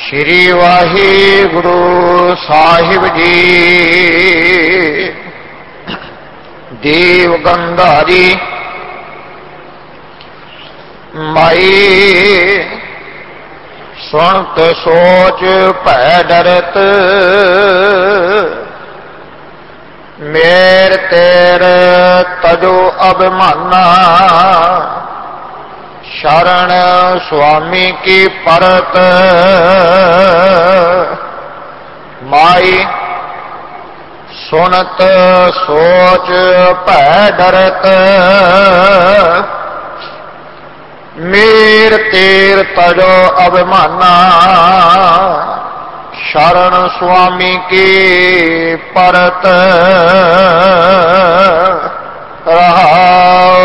श्री वाहिगुरु साहिब जी। देव गंधारी माई सुनत सोच भै डरत, मेर तेर तजो अभिमाना, शरण स्वामी की परत। माई सुनत सोच भै डरत, मेर तेर तजो अभिमाना, शरण स्वामी की परत। रहाओ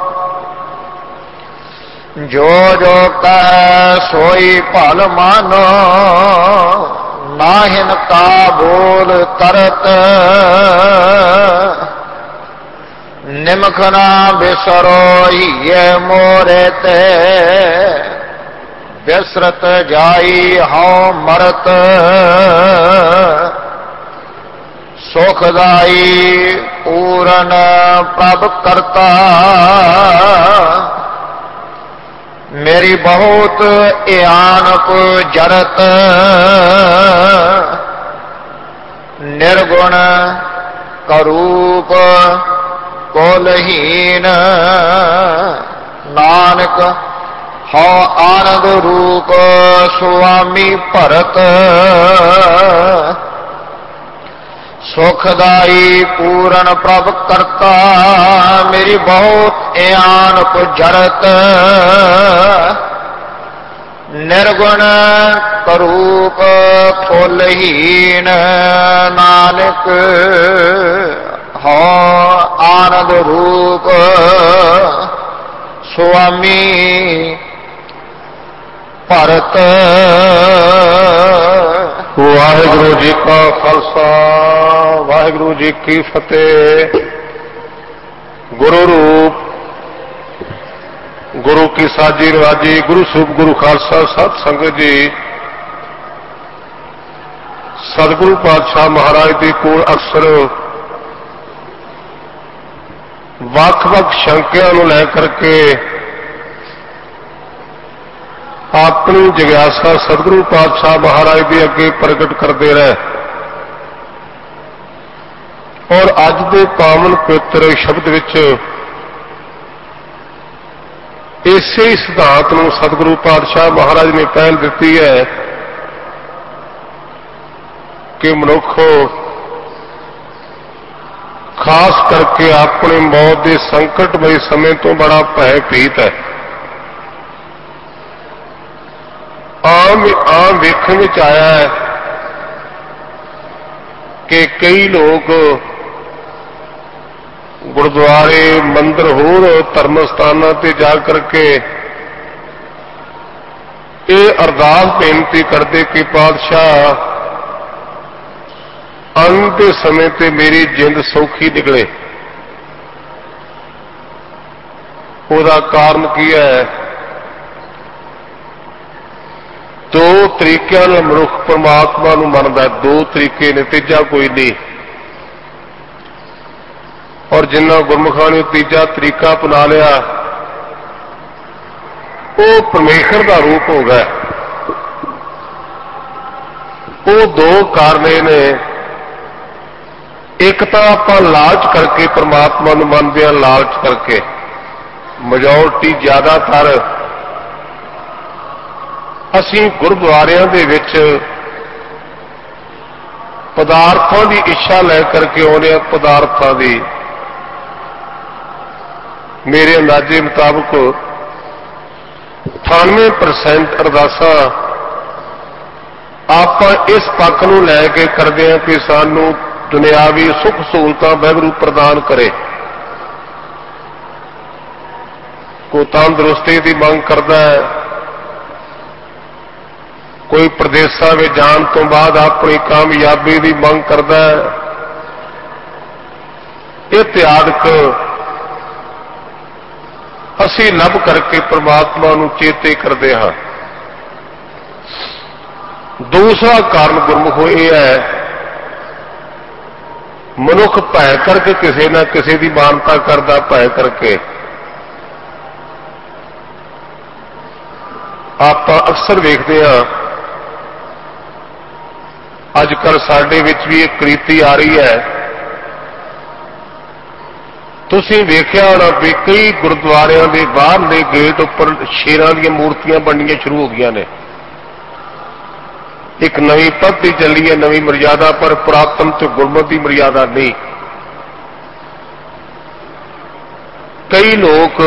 जो जो कह सोई भल मानो, नाहिन का बोल तरत। निमखना बिसरो हिये मोरे ते, बिसरत जाई हूँ मरत। सुखदाई पूरन प्रभ करता, मेरी बहुत आनप जरत। निर्गुण करूप कोलहीन, नानक हौ आनंद रूप स्वामी भरत। सुखदाई पूरन प्रभ करता, मेरी बहुत आनप जरत। निर्गुण करूप फुलहीन, नानक हो आनंद रूप स्वामी भरत। वाहिगुरु जी का खालसा, वाहिगुरु जी की फतेह। गुरु रूप गुरु की साजी रवाजी, गुरु सूप गुरु खालसा सत संगत जी। सतगुरु पातशाह महाराज के कोल अक्सर ਵੱਖ-ਵੱਖ ਸ਼ੰਕਿਆਂ ਨੂੰ ਲੈ ਕਰਕੇ ਆਪਣੀ ਜਿਗਿਆਸਾ ਸਤਿਗੁਰੂ ਪਾਤਸ਼ਾਹ ਮਹਾਰਾਜ ਦੇ ਅੱਗੇ ਪ੍ਰਗਟ ਕਰਦੇ ਰਹੇ। ਔਰ ਅੱਜ ਦੇ ਪਾਵਨ ਪਵਿੱਤਰ ਸ਼ਬਦ ਵਿੱਚ ਇਸੇ ਸਿਧਾਂਤ ਨੂੰ ਸਤਿਗੁਰੂ ਪਾਤਸ਼ਾਹ ਮਹਾਰਾਜ ਨੇ ਪਹਿਲ ਦਿੱਤੀ ਹੈ ਕਿ ਮਨੁੱਖ ਖਾਸ ਕਰਕੇ ਆਪਣੇ ਮੌਤ ਦੇ ਸੰਕਟਮਈ ਸਮੇਂ ਤੋਂ ਬੜਾ ਭੈ ਭੀਤ ਹੈ। ਆਮ ਵੇਖਣ ਵਿੱਚ ਆਇਆ ਹੈ ਕਿ ਕਈ ਲੋਕ ਗੁਰਦੁਆਰੇ ਮੰਦਰ ਹੋਰ ਧਰਮ ਸਥਾਨਾਂ ਤੇ ਜਾ ਕਰਕੇ ਇਹ ਅਰਦਾਸ ਬੇਨਤੀ ਕਰਦੇ ਕਿ ਪਾਤਸ਼ਾਹ ਅੰਤ ਦੇ ਸਮੇਂ ਤੇ ਮੇਰੀ ਜਿੰਦ ਸੌਖੀ ਨਿਕਲੇ। ਉਹਦਾ ਕਾਰਨ ਕੀ ਹੈ? ਦੋ ਤਰੀਕਿਆਂ ਨਾਲ ਮਨੁੱਖ ਪਰਮਾਤਮਾ ਨੂੰ ਮੰਨਦਾ, ਦੋ ਤਰੀਕੇ ਨੇ, ਤੀਜਾ ਕੋਈ ਨਹੀਂ। ਔਰ ਜਿਨ੍ਹਾਂ ਗੁਰਮੁਖਾਂ ਨੇ ਤੀਜਾ ਤਰੀਕਾ ਅਪਣਾ ਲਿਆ ਉਹ ਪਰਮੇਸ਼ਰ ਦਾ ਰੂਪ ਹੋ ਗਿਆ। ਉਹ ਦੋ ਕਾਰਨ ਨੇ, ਇੱਕ ਤਾਂ ਆਪਾਂ ਲਾਲਚ ਕਰਕੇ ਪਰਮਾਤਮਾ ਨੂੰ ਮੰਨਦੇ ਹਾਂ, ਲਾਲਚ ਕਰਕੇ। ਮੈਜੋਰਟੀ ਜ਼ਿਆਦਾਤਰ ਅਸੀਂ ਗੁਰਦੁਆਰਿਆਂ ਦੇ ਵਿੱਚ ਪਦਾਰਥਾਂ ਦੀ ਇੱਛਾ ਲੈ ਕਰਕੇ ਆਉਂਦੇ ਹਾਂ। ਪਦਾਰਥਾਂ ਦੀ ਮੇਰੇ ਅੰਦਾਜ਼ੇ ਮੁਤਾਬਕ 98% ਅਰਦਾਸਾਂ ਆਪਾਂ ਇਸ ਪੱਖ ਨੂੰ ਲੈ ਕੇ ਕਰਦੇ ਹਾਂ ਕਿ ਸਾਨੂੰ ਦੁਨਿਆਵੀ ਸੁੱਖ ਸਹੂਲਤਾਂ ਵਾਹਿਗੁਰੂ ਪ੍ਰਦਾਨ ਕਰੇ। ਕੋਈ ਤੰਦਰੁਸਤੀ ਦੀ ਮੰਗ ਕਰਦਾ ਹੈ, ਕੋਈ ਪ੍ਰਦੇਸ਼ਾਂ ਵਿੱਚ ਜਾਣ ਤੋਂ ਬਾਅਦ ਆਪਣੀ ਕਾਮਯਾਬੀ ਦੀ ਮੰਗ ਕਰਦਾ ਹੈ। ਇਤਿਆਦਿਕ ਅਸੀਂ ਲੱਭ ਕਰਕੇ ਪ੍ਰਮਾਤਮਾ ਨੂੰ ਚੇਤੇ ਕਰਦੇ ਹਾਂ। दूसरा कारण गुरमुखो ये है, मनुख भय करके किसी ना किसी की मानता करता, भय करके आप अक्सर देखते हैं अजकल साडे विच भी एक रीति आ रही है। तुसीं वेख्या होना भी कई गुरुद्वारियां दे बाहरले गेट उपर शेरां दी मूर्तियां बननियां शुरू हो गई ने। एक नवी पद्धति चली है, नवी मर्यादा, पर पुरातन तो गुरमत की मर्यादा नहीं। कई लोग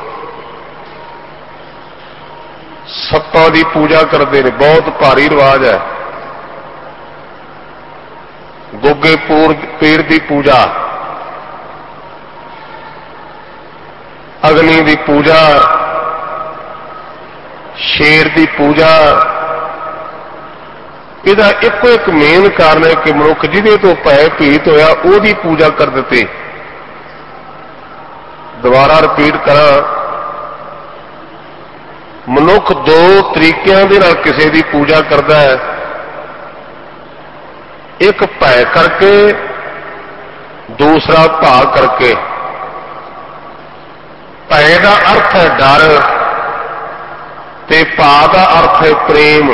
सप्पां की पूजा करते हैं, बहुत भारी रिवाज है। गोगे पीर की पूजा, अग्नि की पूजा, शेर की पूजा। इसका एको एक मेन कारण है कि मनुख जिहदे तो भय भीत होया उहदी पूजा कर दित्ती। दोबारा रिपीट करा, मनुख दो तरीकों दे नाल किसी की पूजा करता है। एक भय करके, दूसरा भाव करके। भय का अर्थ है डर ते भाव का अर्थ है प्रेम।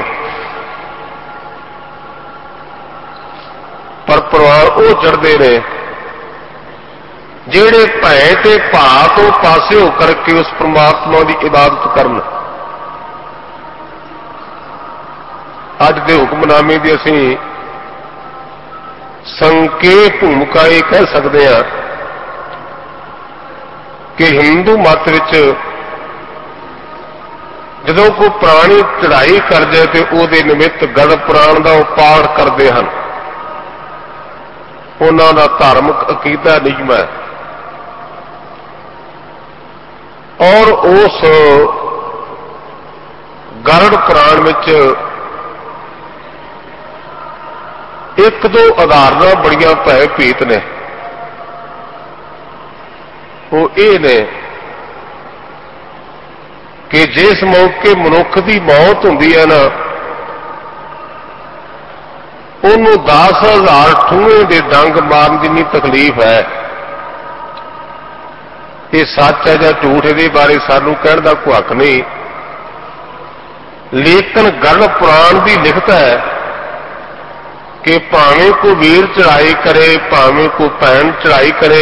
पर प्रभाव वो चढ़ते ने जिहड़े भय ते भाव तो पासे हो करके उस परमात्मा की इबादत करन। अज के हुक्मनामे की असीं संकेत भूमिका ये कह सकते हैं कि हिंदू मत विच जदों कोई प्राणी चढ़ाई कर जाए तो उहदे निमित्त गड़ पुराण का पाठ करते हैं। उन्हां दा धार्मिक अकीदा नियम है और उस गरुड़ पुराण विच एक दो उदाहरण बड़ियां भय भीत ने। वो ये ने कि जिस मौके मनुख की मौत होंदी है ना, उन्होंने 10,000 ठूए के डंग मारन जिन्नी तकलीफ है। ये सच है या झूठ, ये बारे सानू कहने का कोई हक नहीं। लेकिन गल पुराण की लिखत है कि भावें कोई वीर चढ़ाई करे, भावें कोई भैन चढ़ाई करे,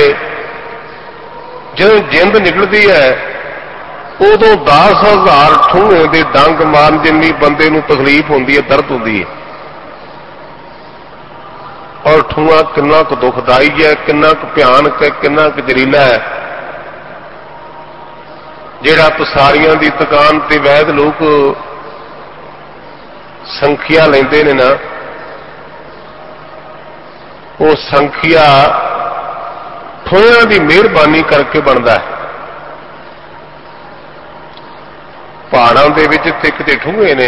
जो जिंद निकलती है उदों 10,000 ठूए के डंग मारन जिन्नी बंदे नूं तकलीफ होंदी है, दर्द होंदी है। और ठूआ कितना कु दुखदाई है, कितना कु भयानक है, कितना कु जहरीला है। जिहड़ा पसारियां दी दुकान ते वैद लोग संखिया लेंदे ने ना, वो संखिया ठूआं दी मेहरबानी करके बनता है। पहाड़ों के विच तिक ठूए ने,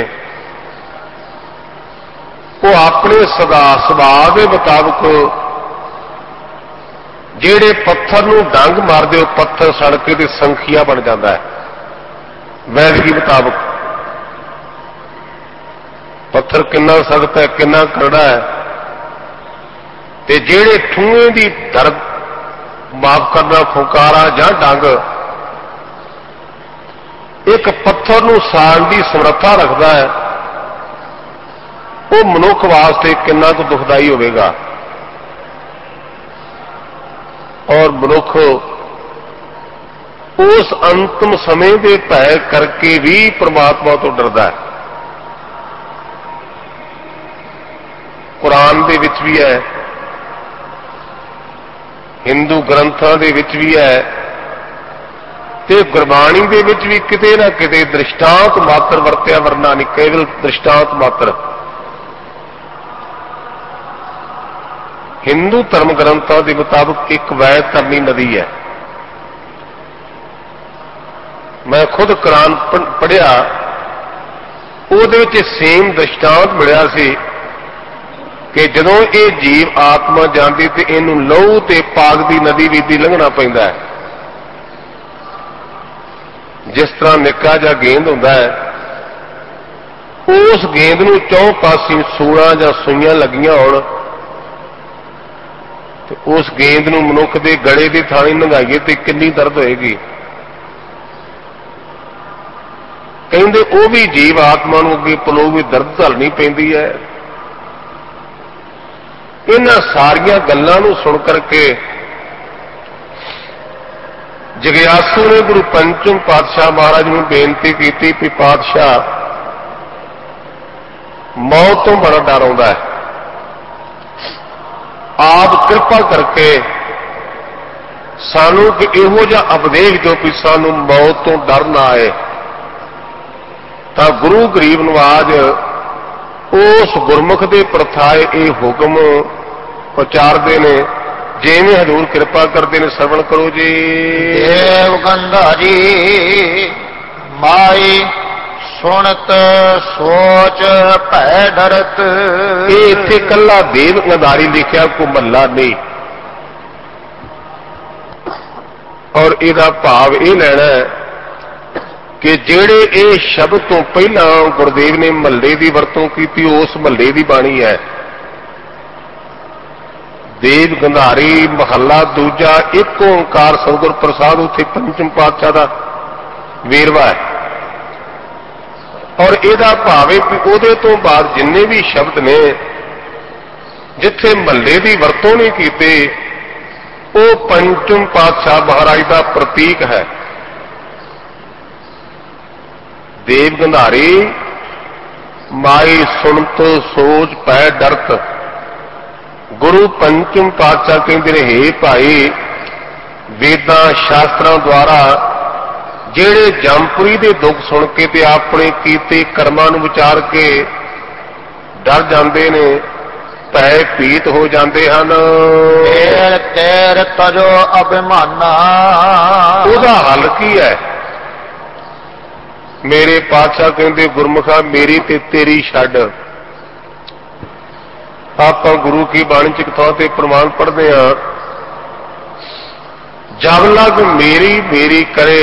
वो अपने सुभाव के मुताबिक जेड़े पत्थर नूं डंग मारदे, पत्थर सड़ के ते संखिया बन जाता है। वैदगी मुताबिक पत्थर कितना सख्त है, कितना करड़ा है, ते जेड़े ठूए की दर्द माफ करना फुकारा जां डंग एक पत्थर नूं साड़न की समर्था रखता है, वो मनुख वास्ते कितना कु दुखदाई होगा। और मनुख उस अंतिम समय के भय करके भी परमात्मा तो डरदा है। कुरान दे विच भी है, हिंदू ग्रंथां दे विच भी है, ते गुरबाणी दे विच भी किते ना किते दृष्टांत मात्र वरत्या, वरना नहीं, केवल दृष्टांत मात्र। हिंदू धर्म ग्रंथों के मुताबिक एक वैतरणी नदी है। मैं खुद कुरान पढ़िया, उहदे विच सेम दृष्टांत मिलिया सी कि जदों ये जीव आत्मा जाती तो इनू लहू ते पाग की नदी विच लंघना पैंदा है। जिस तरह निक्का जिहा गेंद हुंदा है, उस गेंद नूं चौं पासी सूलां जां सूइयां लगियां होण ते उस गेंद नूं मनुख दे गले दी थाणी लंघाईए ते किन्नी दर्द होएगी। कहंदे वो भी जीव आत्मा नूं अगे पलो भी दर्द झलनी पैंदी है। इन्हां सारियां गल्लां नूं सुण करके जगयासू ने गुरु पंचम पातशाह महाराज नूं बेनती की कि पातशाह मौत तो बड़ा डर आउंदा है, आप कृपा करके सानू कि इहो जिहा उपदेश दिओ कि सानू मौत तो डर ना आए। तां गुरु गरीब नवाज उस गुरमुख दे प्रथाए ये हुक्म उचारदे ने, जिवें हजूर कृपा करते हैं। श्रवण करो जी। देव गंधारी माई सुनत सोच भै डरत। ये इत्थे कल्ला देव गंधारी लिखिया, को महला नहीं। और इहदा भाव ये लेना है कि जेड़े ये शब्द तो पहला गुरुदेव ने महले की वरतों की, उस महले की बाणी है। देव गंधारी महला दूजा, एक ओंकार सतगुर प्रसाद, उत्थे पंचम पातशाह का वेरवा है। और इहदा भाव है कि उहदे तो बाद जिन्ने भी शब्द ने जिथे महले की वरतों नहीं की, वो पंचम पातशाह महाराज का प्रतीक है। देव गंधारी माई सुनत सोच पै डरत। गुरु पंचम पातशाह कहते ने, हे भाई वेदां शास्त्रां द्वारा जेड़े जमपुरी दे दुख सुन के ते अपने कीते कर्मां नूं विचार के डर जाते ने, भय भीत हो जाते हैं। तेर तजो अभिमाना, उसदा हल की है? मेरे पातशाह कहते गुरमुखा मेरी ते तेरी छड्ड। आप गुरु की बाणी च थां ते प्रमाण पढ़ते हैं, जब लग मेरी मेरी करे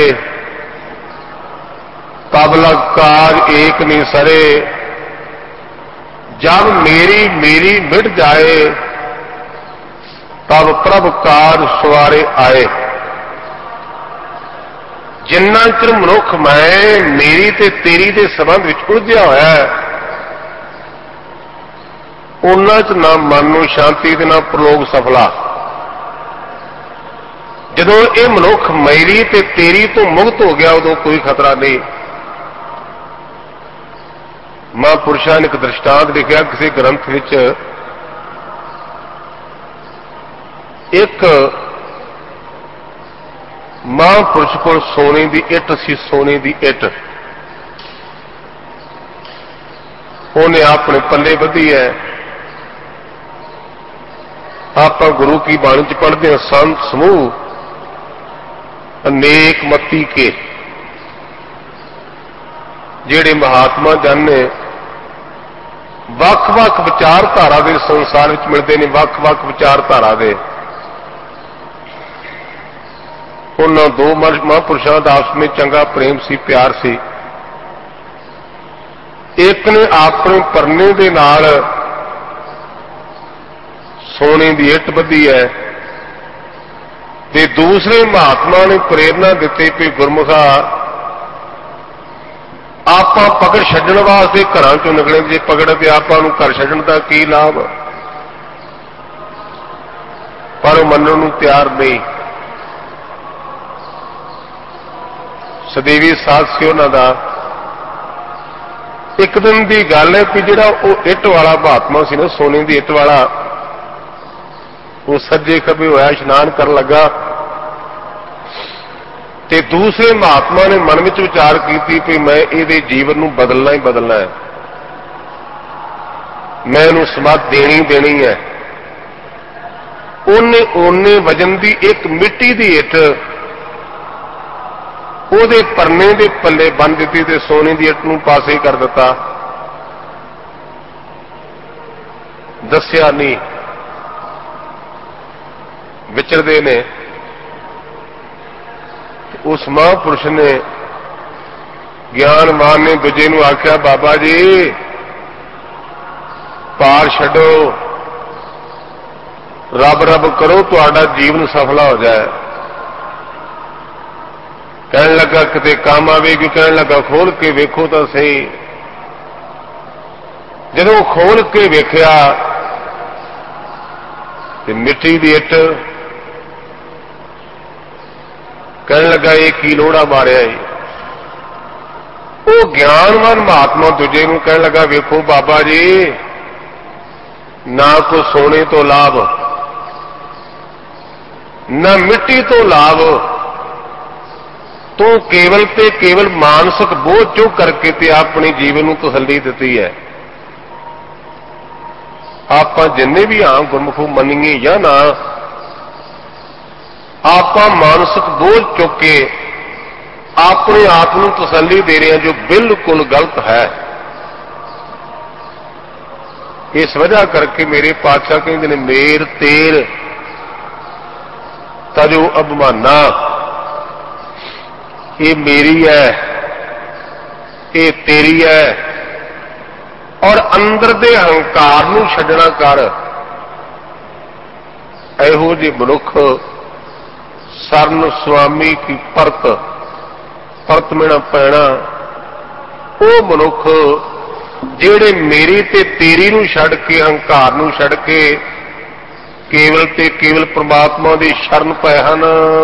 तब लग काज एक नहीं सरे। जब मेरी मेरी मिट जाए तब प्रभ काज सवारे आए। जिन्ना चिर मनुख मैं मेरी ते तेरी दे संबंध विच उलझिया होया है, उन्ना च ना मन नूं शांति ते ना प्रलोक सफला। जदों ये मनुख मेरी ते तेरी तो मुक्त हो गया, उदों कोई खतरा नहीं। महापुरुषां ने एक दृष्टांत लिखा किसी ग्रंथ विच, एक महापुरुष को सोने की इट सी, सोने की इट उन्हें अपने पल्ले बधी है। आप गुरु की बाणी च पढ़ते हैं, संत समूह अनेक मती के, जेड़े महात्मा जन ने वख-वख विचारधारा के संसार में मिलते हैं, वख-वख विचारधारा के। उन्होंने दो महापुरुषों का आपस में चंगा प्रेम सी, प्यार सी। एक ने अपने परने दे नाल सोने की इट बधी है, ते दूसरे महात्मा ने प्रेरणा दी कि गुरमुखा आप पकड़ छड्डण वास्ते घरां चों निकले, जे पकड़ के आपां नूं घर छड्डण दा की लाभ? पर मनण नूं तैयार नहीं। सदेवी साथ सी उन्हां दा। एक दिन की गल है कि जिहड़ा वो इट वाला महात्मा सी ना, सोने की इट वाला, वो सज्जे खब्बे होया इशनान कर लगा, ते दूसरे महात्मा ने मन में विचार की कि मैं ये जीवन नूं बदलना ही बदलना है, मैं इहनूं समाध देनी देनी है। उन्हें ओने वजन की एक मिट्टी की इट उहदे परने दे पल्ले बन दी ते सोने की इट नूं पासे कर दिता। दस्या नहीं, विचरदे ने। उस महापुरुष ने ਗਿਆਨਵਾਨ ਨੇ ਦੂਜੇ ਨੂੰ ਆਖਿਆ, ਬਾਬਾ ਜੀ ਪਾਰ ਛੱਡੋ, ਰੱਬ ਰੱਬ ਕਰੋ, ਤੁਹਾਡਾ ਜੀਵਨ ਸਫਲਾ ਹੋ ਜਾਏ। ਕਹਿਣ ਲੱਗਾ ਕਿਤੇ ਕੰਮ ਆਵੇਗੀ, ਕਹਿਣ ਲੱਗਾ ਖੋਲ ਕੇ ਵੇਖੋ ਤਾਂ ਸਹੀ। ਜਦੋਂ ਖੋਲ ਕੇ ਵੇਖਿਆ ਤੇ ਮਿੱਟੀ ਦੀ ਇੱਟ। ਕਹਿਣ ਲੱਗਾ ਇਹ ਕੀ ਲੋੜਾ ਮਾਰਿਆ ਏ। ਉਹ ਗਿਆਨਵਾਨ ਮਹਾਤਮਾ ਦੂਜੇ ਨੂੰ ਕਹਿਣ ਲੱਗਾ, ਵੇਖੋ ਬਾਬਾ ਜੀ, ਨਾ ਕੋ ਸੋਨੇ ਤੋਂ ਲਾਭ, ਨਾ ਮਿੱਟੀ ਤੋਂ ਲਾਭ, ਤੂੰ ਕੇਵਲ ਤੇ ਕੇਵਲ ਮਾਨਸਿਕ ਬੋਝ ਚੁੱਕ ਕਰਕੇ ਤੇ ਆਪਣੇ ਜੀਵਨ ਨੂੰ ਤਸੱਲੀ ਦਿੱਤੀ ਹੈ। ਆਪਾਂ ਜਿੰਨੇ ਵੀ ਆਮ ਗੁਰਮੁਖ ਮੰਨੀਏ ਜਾਂ ਨਾ, ਆਪਾਂ ਮਾਨਸਿਕ ਬੋਝ ਚੁੱਕ ਕੇ ਆਪਣੇ ਆਪ ਨੂੰ ਤਸੱਲੀ ਦੇ ਰਹੇ ਹਾਂ, ਜੋ ਬਿਲਕੁਲ ਗਲਤ ਹੈ। ਇਸ ਵਜ੍ਹਾ ਕਰਕੇ ਮੇਰੇ ਪਾਤਸ਼ਾਹ ਕਹਿੰਦੇ ਨੇ, ਮੇਰ ਤੇਰ ਤਜੋ ਅਭਿਮਾਨਾ, ਇਹ ਮੇਰੀ ਹੈ, ਇਹ ਤੇਰੀ ਹੈ। ਔਰ ਅੰਦਰ ਦੇ ਹੰਕਾਰ ਨੂੰ ਛੱਡਣਾ ਕਰ। ਇਹੋ ਜਿਹੇ ਮਨੁੱਖ ਸਰਨ ਸੁਆਮੀ ਕੀ ਪਰਤ ਮੇਣਾ ਪੈਣਾ। ਉਹ ਮਨੁੱਖ ਜਿਹੜੇ ਮੇਰੀ ਤੇ ਤੇਰੀ ਨੂੰ ਛੱਡ ਕੇ, ਹੰਕਾਰ ਨੂੰ ਛੱਡ ਕੇ ਕੇਵਲ ਤੇ ਕੇਵਲ ਪ੍ਰਮਾਤਮਾ ਦੀ ਸ਼ਰਨ ਪਏ ਹਨ।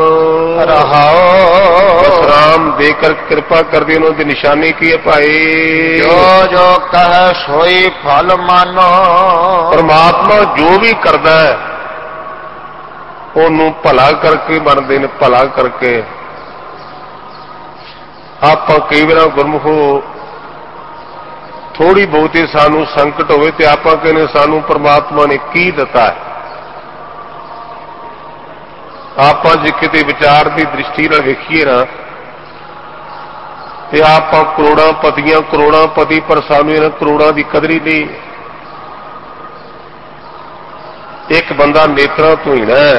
ਰਹਾਉ ਰਾਮ ਦੇ ਕਰ ਕਿਰਪਾ ਕਰਦੇ, ਉਹਨਾਂ ਦੀ ਨਿਸ਼ਾਨੀ ਕੀ ਹੈ ਭਾਈ? ਜੋ ਜੋ ਕਹੈ ਸੋਈ ਫਲ ਮਾਨੋ। ਪਰਮਾਤਮਾ ਜੋ ਵੀ ਕਰਦਾ ਹੈ ਉਹਨੂੰ ਭਲਾ ਕਰਕੇ ਬਣਦੇ ਨੇ, ਭਲਾ ਕਰਕੇ। ਆਪਾਂ ਕਈ ਵਾਰ ਗੁਰਮੁਖੋ ਥੋੜੀ ਬਹੁਤੀ ਸਾਨੂੰ ਸੰਕਟ ਹੋਵੇ ਤੇ ਆਪਾਂ ਕਹਿੰਦੇ ਸਾਨੂੰ ਪਰਮਾਤਮਾ ਨੇ ਕੀ ਦਿੱਤਾ ਹੈ। ਆਪਾਂ ਜੇ ਕਿਤੇ ਵਿਚਾਰ ਦੀ ਦ੍ਰਿਸ਼ਟੀ ਨਾਲ ਵੇਖੀਏ ਨਾ, ਤੇ ਆਪਾਂ ਕਰੋੜਾਂ ਪਤੀਆਂ, ਕਰੋੜਾਂ ਪਤੀ, ਪਰ ਸਾਨੂੰ ਇਹਨਾਂ ਕਰੋੜਾਂ ਦੀ ਕਦਰ ਹੀ ਨਹੀਂ। ਇੱਕ ਬੰਦਾ ਨੇਤਰਾਂ ਤੋਂ ਹੀ ਨਾ,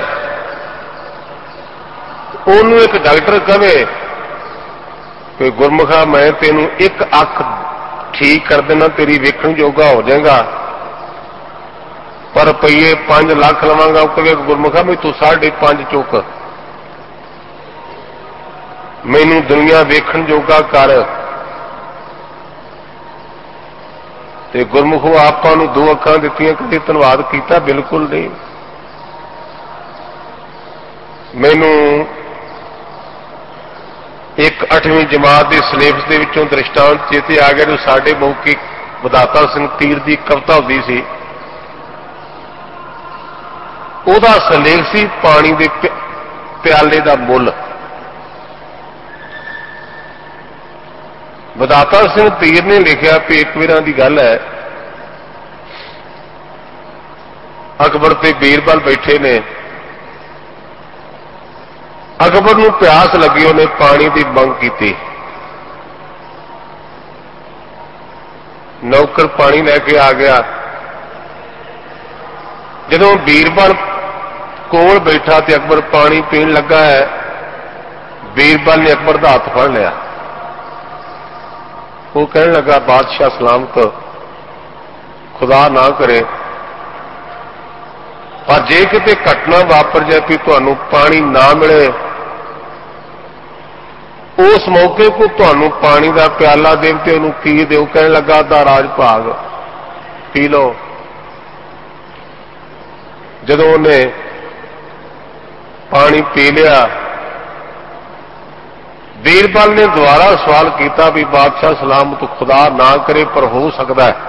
ਉਹਨੂੰ ਇੱਕ ਡਾਕਟਰ ਕਹੇ ਕਿ ਗੁਰਮੁਖਾ ਮੈਂ ਤੈਨੂੰ ਇੱਕ ਅੱਖ ਠੀਕ ਕਰ ਦੇਣਾ, ਤੇਰੀ ਵੇਖਣ ਜੋਗਾ ਹੋ ਜਾਏਗਾ, ਪਰ ਰੁਪਈਏ 5 ਲੱਖ ਲਵਾਂਗਾ। ਉਹ ਕਹੇ ਗੁਰਮੁਖਾ ਮੈਂ ਤੂੰ 5.5 ਚੁੱਕ, ਮੈਨੂੰ ਦੁਨੀਆ ਵੇਖਣ ਜੋਗਾ ਕਰ। ਤੇ ਗੁਰਮੁਖੋ ਆਪਾਂ ਨੂੰ 2 ਅੱਖਾਂ ਦਿੱਤੀਆਂ, ਕਦੇ ਧੰਨਵਾਦ ਕੀਤਾ? ਬਿਲਕੁਲ ਨਹੀਂ। ਮੈਨੂੰ ਇੱਕ 8ਵੀਂ ਜਮਾਤ ਦੇ ਸਿਲੇਬਸ ਦੇ ਵਿੱਚੋਂ ਦ੍ਰਿਸ਼ਟਾਂਤ ਚੇਤੇ ਆ ਗਿਆ, ਜੋ ਸਾਡੇ ਮੌਕੇ ਵਿਧਾਤਾ ਸਿੰਘ ਤੀਰ ਦੀ ਕਵਿਤਾ ਹੁੰਦੀ ਸੀ, ਉਹਦਾ ਸਿਰਲੇਖ ਸੀ ਪਾਣੀ ਦੇ ਪਿਆਲੇ ਦਾ ਮੁੱਲ। ਵਿਧਾਤਾ ਸਿੰਘ ਤੀਰ ਨੇ ਲਿਖਿਆ ਕਿ ਇੱਕ ਵੇਰਾਂ ਦੀ ਗੱਲ ਹੈ, ਅਕਬਰ ਤੇ ਬੀਰਬਲ ਬੈਠੇ ਨੇ। ਅਕਬਰ ਨੂੰ ਪਿਆਸ ਲੱਗੀ, ਉਹਨੇ ਪਾਣੀ ਦੀ ਮੰਗ ਕੀਤੀ। ਨੌਕਰ ਪਾਣੀ ਲੈ ਕੇ ਆ ਗਿਆ। ਜਦੋਂ ਬੀਰਬਲ ਕੋਲ ਬੈਠਾ ਤੇ ਅਕਬਰ ਪਾਣੀ ਪੀਣ ਲੱਗਾ ਹੈ, ਬੀਰਬਲ ਨੇ ਅਕਬਰ ਦਾ ਹੱਥ ਫੜ ਲਿਆ। ਉਹ ਕਹਿਣ ਲੱਗਾ, ਬਾਦਸ਼ਾਹ ਸਲਾਮਤ, ਖੁਦਾ ਨਾ ਕਰੇ, ਪਰ ਜੇ ਕਿਤੇ ਘਟਨਾ ਵਾਪਰ ਜਾਏ ਕਿ ਤੁਹਾਨੂੰ ਪਾਣੀ ਨਾ ਮਿਲੇ, ਉਸ ਮੌਕੇ ਕੋ ਤੁਹਾਨੂੰ ਪਾਣੀ ਦਾ ਪਿਆਲਾ ਦੇਵ ਤੇ ਉਹਨੂੰ ਕੀ ਦਿਓ? ਕਹਿਣ ਲੱਗਾ, ਦਾ ਰਾਜ ਭਾਗ ਪੀ ਲਓ। ਜਦੋਂ ਉਹਨੇ ਪਾਣੀ ਪੀ ਲਿਆ, ਬੀਰਬਲ ਨੇ ਦੁਬਾਰਾ ਸਵਾਲ ਕੀਤਾ ਵੀ ਬਾਦਸ਼ਾਹ ਸਲਾਮਤ, ਖੁਦਾ ਨਾ ਕਰੇ ਪਰ ਹੋ ਸਕਦਾ ਹੈ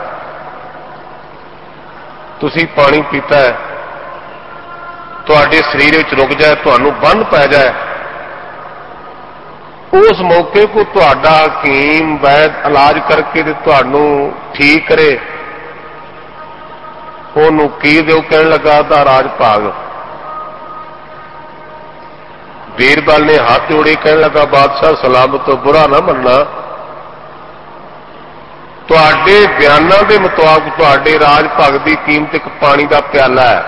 ਤੁਸੀਂ ਪਾਣੀ ਪੀਤਾ ਹੈ, ਤੁਹਾਡੇ ਸਰੀਰ ਵਿੱਚ ਰੁਕ ਜਾਏ, ਤੁਹਾਨੂੰ ਬੰਨ ਪੈ ਜਾਏ, ਉਸ ਮੌਕੇ ਕੋ ਤੁਹਾਡਾ ਹਕੀਮ ਵੈਦ ਇਲਾਜ ਕਰਕੇ ਤੇ ਤੁਹਾਨੂੰ ਠੀਕ ਕਰੇ, ਉਹਨੂੰ ਕੀ ਦਿਓ? ਕਹਿਣ ਲੱਗਾ, ਦਾ ਰਾਜ ਭਾਗ। ਬੀਰਬਲ ਨੇ ਹੱਥ ਜੋੜੇ, ਕਹਿਣ ਲੱਗਾ, ਬਾਦਸ਼ਾਹ ਸਲਾਮਤ, ਬੁਰਾ ਨਾ ਮੰਨਣਾ, ਤੁਹਾਡੇ ਬਿਆਨਾਂ ਦੇ ਮੁਤਾਬਕ ਤੁਹਾਡੇ ਰਾਜ ਭਾਗ ਦੀ ਕੀਮਤ ਇੱਕ ਪਾਣੀ ਦਾ ਪਿਆਲਾ ਹੈ।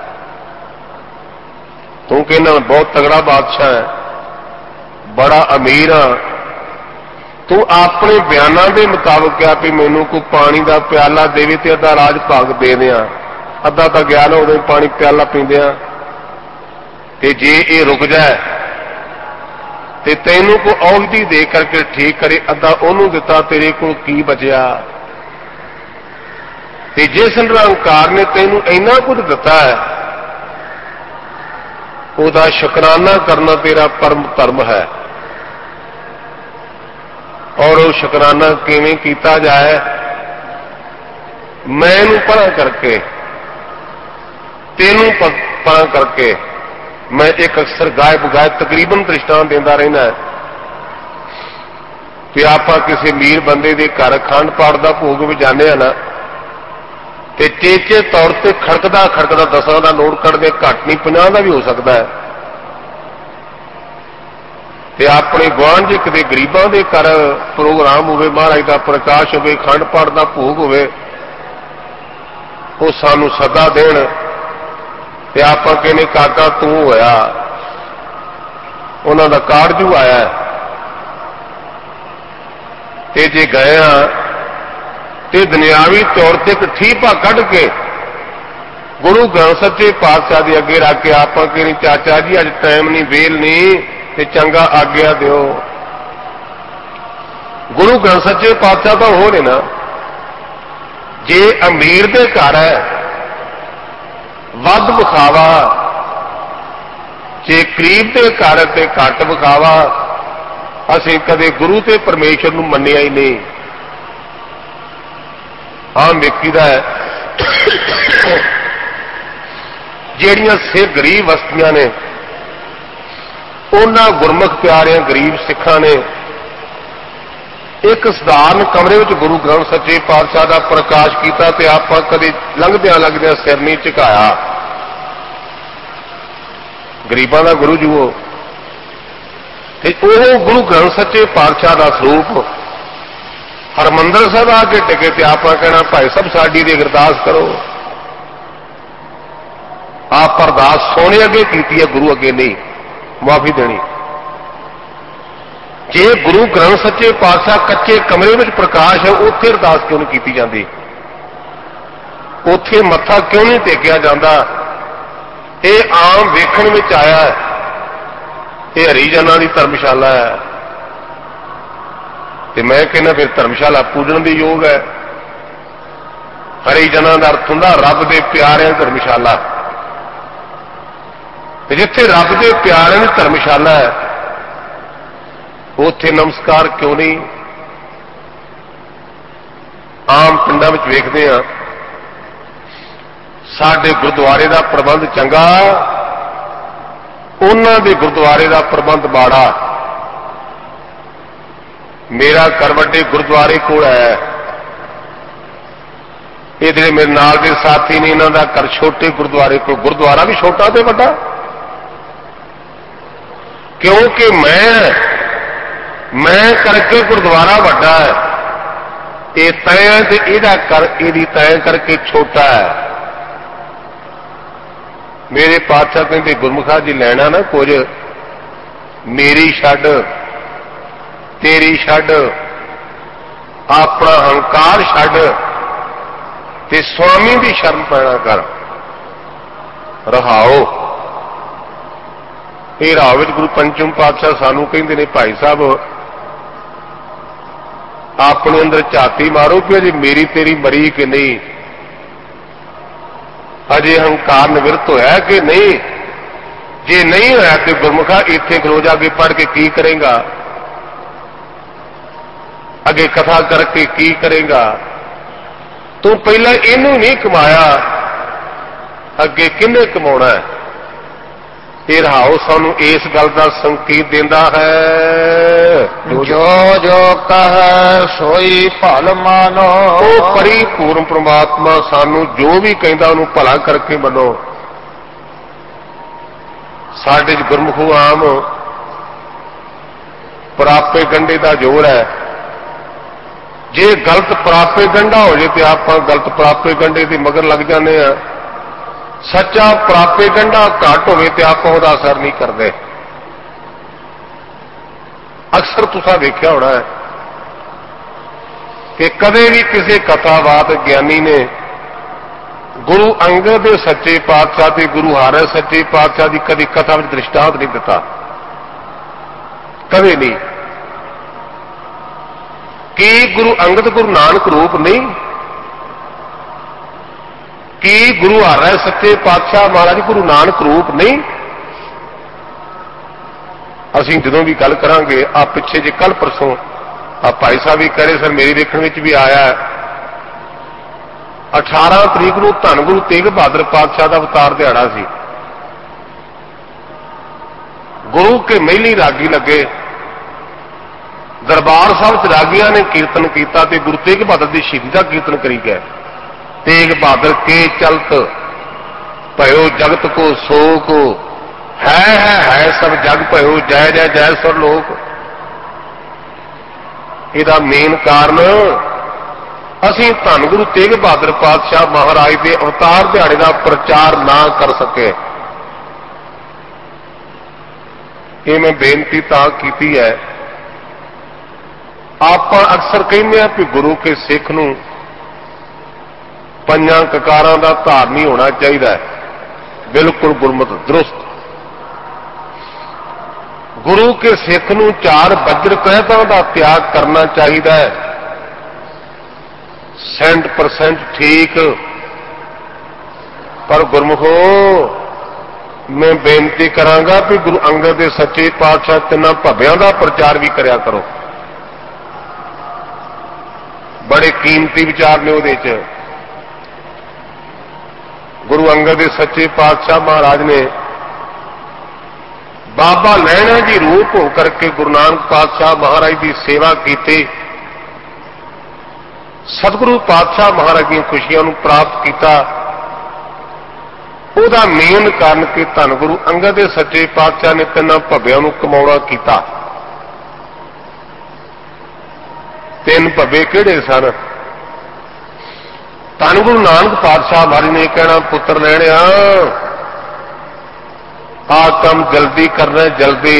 ਤੂੰ ਕਹਿੰਦਾ ਬਹੁਤ ਤਗੜਾ ਬਾਦਸ਼ਾਹ ਹੈ, ਬੜਾ ਅਮੀਰ ਹਾਂ, तू अपने बयानों के मुताबिक क्या भी मैनू कोई पानी का प्याला देवे तो अद्धा राज भाग दे दिया, अद्धा तो ज्ञान उदों पानी प्याला पींदे आ, ते जे ये रुक जाए तो तैनू को औषधि दे करके ठीक करे, अद्धा ओनू दिता, तेरे को की बचिया। ते जिस निरंकार ने तैनू इन्ना कुछ दिता है, उसका शुकराना करना तेरा परम धर्म है। और वो शुकराना किवें कीता जाए, मैनू परा करके तेनू परा करके, मैं एक अक्सर गायब तकरीबन दृष्टांत देता रहना है कि आप किसी मीर बंदे के घर अखंड पाठ का भोग भी जाने ना, तो चेचे तौर पर खड़कदा खड़कदा 10 का नोट कढ़दे, घट नहीं 50 का भी हो सकता है। ते अपने गुआंढ च किते गरीबां दे घर प्रोग्राम होवे, महाराज का प्रकाश होवे, अखंड पाठ का भोग होवे, वो सानू सदा देण ते आपां कहने काका तू होया, उन्हां दा कारजू आया ते जे गए ते दुनियावी तौर ते एक ठीपा कढ़ के गुरु ग्रंथ सच्चे पातशाह दे अगे रख के आपां कहने चाचा जी अज टाइम नहीं, वेल नहीं, ते चंगा आग्या दिओ। गुरु ग्रंथ सच्चे पातशाह तो हो ना, जे अमीर दे घर है वध विखावा, जे गरीब दे घर ते घट विखावा, असीं कदे गुरु ते परमेश्वर नूं मन्निया ही नहीं। आम वेखीदा है ਜਿਹੜੀਆਂ ਸੇ गरीब बस्तियां ने, उन्हां गुरमुख प्यारियां गरीब सिखां ने एक सधारण कमरे में गुरु ग्रंथ सच्चे पातशाह का प्रकाश किया, तो आप कभी लंघद्या लगद्या सिर नहीं झुकाया। गरीबां दा गुरु जी वो गुरु ग्रंथ सच्चे पातशाह का स्वरूप हरमंदर साहब आके टिके, तो आप कहना भाई साहब साडी दी अरदास करो। आप अरदास सोने अगे की है, गुरु अगे नहीं, माफी देनी। जे गुरु ग्रंथ सच्चे पातशाह कच्चे कमरे में प्रकाश है, उत्थे अरदास क्यों नहीं की जाती, उत्थे मत्था क्यों नहीं टेकिया जाता? ये आम वेखण में आया है, ये हरिजनां की धर्मशाला है, तो मैं कहना फिर धर्मशाला पूजन के योग है। हरिजनां का अर्थ हुंदा रब दे प्यारिਆਂ ਦੀ धर्मशाला, जिथे रब दे प्यारिਆਂ ਦੀ धर्मशाला है, उत्थे नमस्कार क्यों नहीं? आम पिंडां विच वेखदे हां साडे गुरुद्वारे का प्रबंध चंगा, उन्हां दे गुरुद्वारे का प्रबंध माड़ा। मेरा घर वड्डे गुरुद्वारे कोल है, ये जिहड़े मेरे नाल दे साथी ने इन्हां दा घर छोटे गुरुद्वारे कोल, गुरुद्वारा भी छोटा ते वड्डा, क्योंकि मैं करके गुरुद्वारा वड्डा है, ये तय ते इहदा कर इहदी तय करके छोटा है। मेरे पातशाह कहते गुरमुखा जी लेना ना कुछ, मेरी छड्ड तेरी छड्ड, अपना हंकार छड्ड ते स्वामी की शरण पैना कर। रहाओ ये राह विच गुरु पंचम पातशाह सानू कहते ने भाई साहब अपने अंदर झाती मारो कि अजे मेरी तेरी मरी कि नहीं, अजे हंकार निवृत्त होया कि नहीं। जे नहीं होया तो गुरमुखा इत्थे खलो जाके पढ़ के की करेगा, अगे कथा करके की करेगा? तू पहला इनू नहीं कमाया, अगे किन्ने कमाना है? ये रहाओ सानू इस गल का संकेत देता है, जो जो कह सोई फल मानो। वो परिपूर्ण परमात्मा सानू जो भी कहता उन्होंने भला करके मनो। साडे गुरमुखों आम प्रापे गंढे का जोर है, जे गलत प्रापे गंढा हो जाए तो आप गलत प्रापे गंढे के मगर लग जाते हैं, सच्चा प्रापे गंढा घट हो तो आप असर नहीं करते। अक्सर तुसा देखा होना है कि कदे भी किसी कथावाद ज्ञानी ने गुरु अंगद दे सच्चे पातशाह ते गुरु हारे सच्चे पातशाह की कभी कथा में दृष्टांत नहीं दिता, कभी नहीं। कि गुरु अंगद गुरु नानक रूप नहीं, कि गुरु हारे सच्चे पातशाह महाराज गुरु नानक रूप नहीं। असीं जदों भी गल करांगे, आ पिछे जे कल परसों आ भाई साहब भी कह रहे सर, मेरी वेखण विच भी आया 18 तरीक नूं धन गुरु तेग बहादुर पातशाह का अवतार दिहाड़ा सी। गुरु के महली रागी लगे, दरबार साहब च रागियां ने कीर्तन किया ते गुरु तेग बहादुर की शहीदी का कीर्तन करी गए। तेग बहादुर के चलत भयो जगत को शोक, है सब जग भयो जय जय जय सर लोक। इहदा मेन कारण असीं धन गुरु तेग बहादुर पातशाह महाराज के अवतार दिहाड़े का प्रचार ना कर सके। ये मैं बेनती तां कीती है। आप अक्सर कहते हैं कि गुरु के सिख नूं पंजां ककारां दा धारनी होना चाहिए, बिल्कुल गुरमत दुरुस्त। गुरु के सिख नूं 4 वज्र कहतां दा त्याग करना चाहिए, 100% ठीक। पर गुरमुखो मैं बेनती करांगा कि गुरु अंगद दे सच्चे पातशाह तिन्हां भव्यां दा प्रचार भी करिया करो। बड़े कीमती विचार ने उहदे च। गुरु अंगद दे सच्चे पातशाह महाराज ने बाबा लैणा जी रूप होकर के गुरु नानक पातशाह महाराज की सेवा की, सतगुरु पातशाह महाराज की खुशियां प्राप्त किया। उसका मेन कारण कि धन गुरु अंगद दे सच्चे पातशाह ने तिन्हां भव्यां नूं कमाउणा कीता। 3 भव्य किहड़े सन? धन गुरु नानक पातशाह महाराज ने कहना, पुत्र लैणिया आ काम जल्दी करना, जल्दी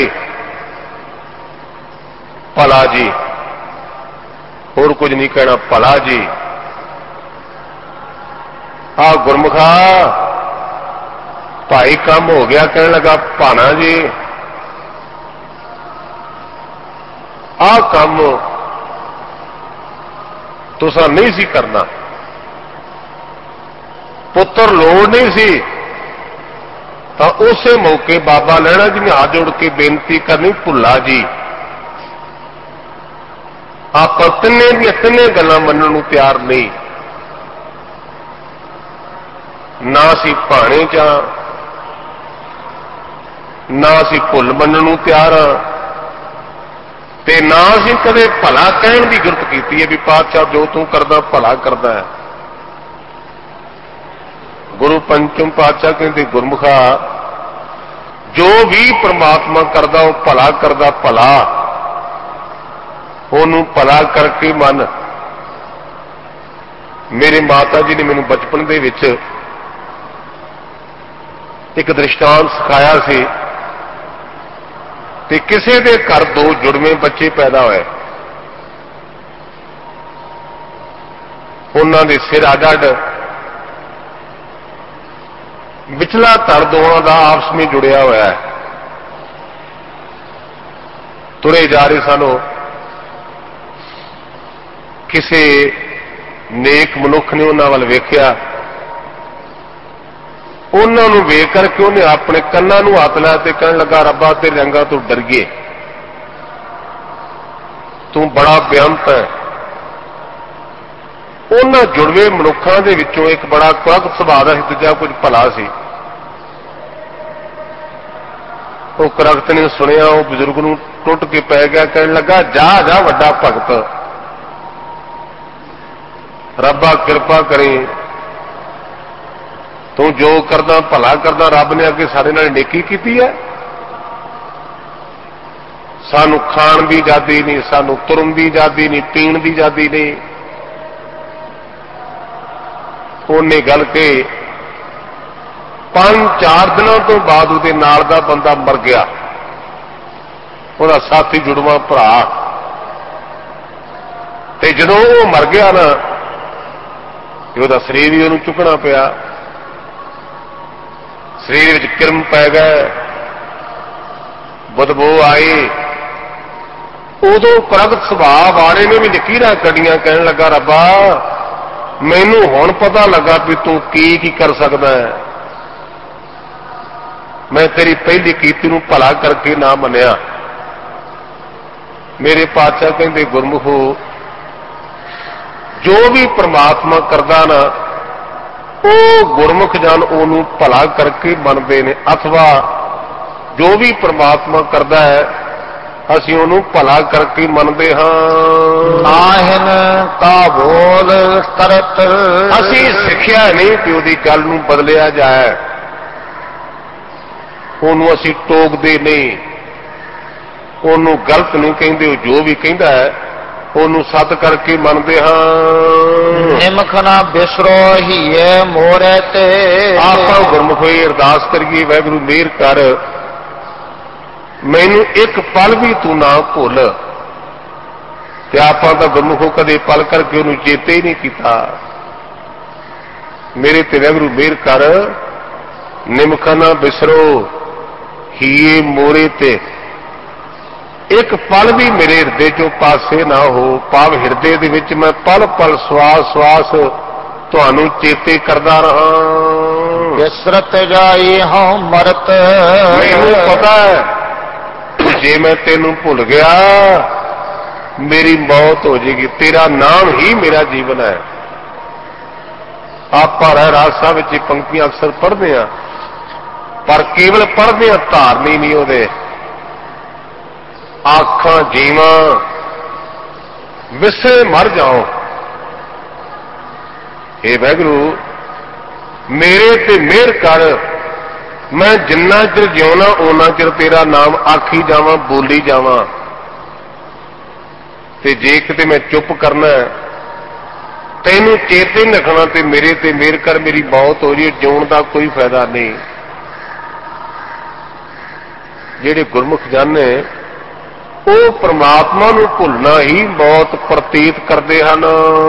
भला जी, होर कुछ नहीं कहना, भला जी। आ गुरमुखा भाई काम हो गया, कहने लगा भाना जी आ काम तुसां नहीं सी करना, पुत्र लोड़ नहीं सी। तो उस मौके बाबा लैणा जी ने हाथ जोड़ के बेनती करनी, भुल्ला जी आप तिने गल्लां मनण नूं तैयार नहीं, ना सी भाणे चा, ना सी भुल मनण नूं तैयार, ते ना सी कदे भला कहण दी जुरत कीती है भी पातशाह जो तू करदा भला करदा है। गुरु पंचम पातशाह कहते गुरमुखा जो भी परमात्मा करदा वो भला करदा, भला ओनू भला करके मन। मेरे माता जी ने मैनू बचपन दे विच एक दृष्टांत सिखाया सी कि किसी के घर 2 जुड़वे बच्चे पैदा होए, उन्हां दे सिर अड अड, विचला धड़ दोवां दा आपस में जुड़िया होया है, तुरे जा रहे सन। किसी नेक मनुख ने उन्हां वल वेख्या, उन्हां नूं वेख करके उन्हें अपने कन्नां नूं हथ लाया ते कहण लगा, रब्बा तेरे रंगां तों डर गए, तू बड़ा बेअंत है। उन्हां जुड़वे मनुखां दे विचों एक बड़ा कुरक सुभाਅ दा सी, दूजा कुछ भला सी। वो कुरक्त ने सुनिया, वो बजुर्ग नूं टुट के पै गया, कहण लगा, जा जा वड्डा भगत, रब्बा किरपा करी, तू जो करदा भला करदा, रब ने अगे साडे नाल नेकी कीती है। सानू खाण दी आजादी नहीं, सानू तुरन दी आजादी नहीं, पीण दी आजादी नहीं। उन्हें गल के 5-4 दिनों तो बाद उसदे नाल दा बंदा मर गया, उसदा साथी जुड़वा भरा, ਤੇ ਜਦੋਂ ਉਹ ਮਰ ਗਿਆ ਨਾ ਤੇ ਉਹਦਾ ਸਰੀਰ ਵੀ ਉਹਨੂੰ ਚੁੱਕਣਾ ਪਿਆ, ਸਰੀਰ ਵਿੱਚ ਕਿਰਮ ਪੈ ਗਏ, ਬਦਬੂ ਆਈ। ਉਦੋਂ ਪ੍ਰਗਟ ਸੁਭਾਅ ਵਾਲੇ ਨੇ ਵੀ ਲਕੀਰਾਂ ਕੱਢੀਆਂ, ਕਹਿਣ ਲੱਗਾ ਰੱਬਾ ਮੈਨੂੰ ਹੁਣ ਪਤਾ ਲੱਗਾ ਵੀ ਤੂੰ ਕੀ ਕਰ ਸਕਦਾ ਹੈ। ਮੈਂ ਤੇਰੀ ਪਹਿਲੀ ਕੀਤੀ ਨੂੰ ਭਲਾ ਕਰਕੇ ਨਾ ਮੰਨਿਆ। ਮੇਰੇ ਪਾਤਸ਼ਾਹ ਕਹਿੰਦੇ ਗੁਰਮੁਖੋ ਜੋ ਵੀ ਪ੍ਰਮਾਤਮਾ ਕਰਦਾ ਨਾ ਉਹ ਗੁਰਮੁਖ ਜਨ ਉਹਨੂੰ ਭਲਾ ਕਰਕੇ ਮੰਨਦੇ ਨੇ, ਅਥਵਾ ਜੋ ਵੀ ਪ੍ਰਮਾਤਮਾ ਕਰਦਾ ਹੈ ਅਸੀਂ ਉਹਨੂੰ ਭਲਾ ਕਰਕੇ ਮੰਨਦੇ ਹਾਂ। ਨਾਹਿਨ ਕਾ ਬੋਲ ਕਰਤ, ਅਸੀਂ ਸਿੱਖਿਆ ਨਹੀਂ ਕਿ ਉਹਦੀ ਗੱਲ ਨੂੰ ਬਦਲਿਆ ਜਾਏ, ਉਹਨੂੰ ਅਸੀਂ ਟੋਕਦੇ ਨਹੀਂ, ਉਹਨੂੰ ਗਲਤ ਨਹੀਂ ਕਹਿੰਦੇ, ਉਹ ਜੋ ਵੀ ਕਹਿੰਦਾ ਹੈ ਉਹਨੂੰ ਸੱਤ ਕਰਕੇ ਮੰਨਦੇ ਹਾਂ। ਨਿਮਖ ਨਾ ਬਿਸਰੋ ਹੀਏ ਮੋਰੇ ਤੇ, ਆਪਾਂ ਗੁਰਮੁਖ ਹੋਈ ਅਰਦਾਸ ਕਰੀਏ ਵਾਹਿਗੁਰੂ ਮਿਹਰ ਕਰ ਮੈਨੂੰ ਇੱਕ ਪਲ ਵੀ ਤੂੰ ਨਾ ਭੁੱਲ। ਤੇ ਆਪਾਂ ਤਾਂ ਗੁਰਮੁਖੋਂ ਕਦੇ ਪਲ ਕਰਕੇ ਉਹਨੂੰ ਚੇਤੇ ਹੀ ਨਹੀਂ ਕੀਤਾ। ਮੇਰੇ ਤੇ ਵਾਹਿਗੁਰੂ ਮਿਹਰ ਕਰ ਨਿਮਖ ਨਾ ਬਿਸਰੋ ਹੀਏ ਮੋਰੇ ਤੇ, ਇੱਕ ਪਲ ਵੀ ਮੇਰੇ ਹਿਰਦੇ ਚੋਂ ਪਾਸੇ ਨਾ ਹੋ। ਭਾਵ ਹਿਰਦੇ ਦੇ ਵਿੱਚ ਮੈਂ ਪਲ ਪਲ ਸਵਾਸ ਸਵਾਸ ਤੁਹਾਨੂੰ ਚੇਤੇ ਕਰਦਾ ਰਹਾ। ਬਿਸਰਤ ਜਾਈ ਹਾਂ ਮਰਤ, ਮੈਨੂੰ ਪਤਾ ਹੈ ਜੇ ਮੈਂ ਤੈਨੂੰ ਭੁੱਲ ਗਿਆ ਮੇਰੀ ਮੌਤ ਹੋ ਜਾਏਗੀ। ਤੇਰਾ ਨਾਮ ਹੀ ਮੇਰਾ ਜੀਵਨ ਹੈ। ਆਪਾਂ ਰਾਜ ਸਾਹਿਬ ਵਿੱਚ ਪੰਕਤੀਆਂ ਅਕਸਰ ਪੜ੍ਹਦੇ ਹਾਂ, ਪਰ ਕੇਵਲ ਪੜ੍ਹਦੇ ਹਾਂ, ਧਾਰਨੀ ਨਹੀਂ ਉਹਦੇ। ਆਖਾਂ ਜੀਵਾਂ ਵਿਸੇ ਮਰ ਜਾਓ। ਇਹ ਵਾਹਿਗੁਰੂ ਮੇਰੇ ਤੇ ਮਿਹਰ ਕਰ, ਮੈਂ ਜਿੰਨਾ ਚਿਰ ਜਿਉਣਾ ਓਨਾ ਚਿਰ ਤੇਰਾ ਨਾਮ ਆਖੀ ਜਾਵਾਂ, ਬੋਲੀ ਜਾਵਾਂ। ਤੇ ਜੇ ਕਿਤੇ ਮੈਂ ਚੁੱਪ ਕਰਨਾ ਤੈਨੂੰ ਚੇਤੇ ਨਹੀਂ ਰੱਖਣਾ ਤੇ ਮੇਰੇ ਤੇ ਮਿਹਰ ਕਰ, ਮੇਰੀ ਮੌਤ ਹੋ ਰਹੀ ਹੈ, ਜਿਉਣ ਦਾ ਕੋਈ ਫਾਇਦਾ ਨਹੀਂ। ਜਿਹੜੇ ਗੁਰਮੁਖ ਜਨ ਨੇ ਉਹ ਪ੍ਰਮਾਤਮਾ ਨੂੰ ਭੁੱਲਣਾ ਹੀ ਮੌਤ ਪ੍ਰਤੀਤ ਕਰਦੇ ਹਨ।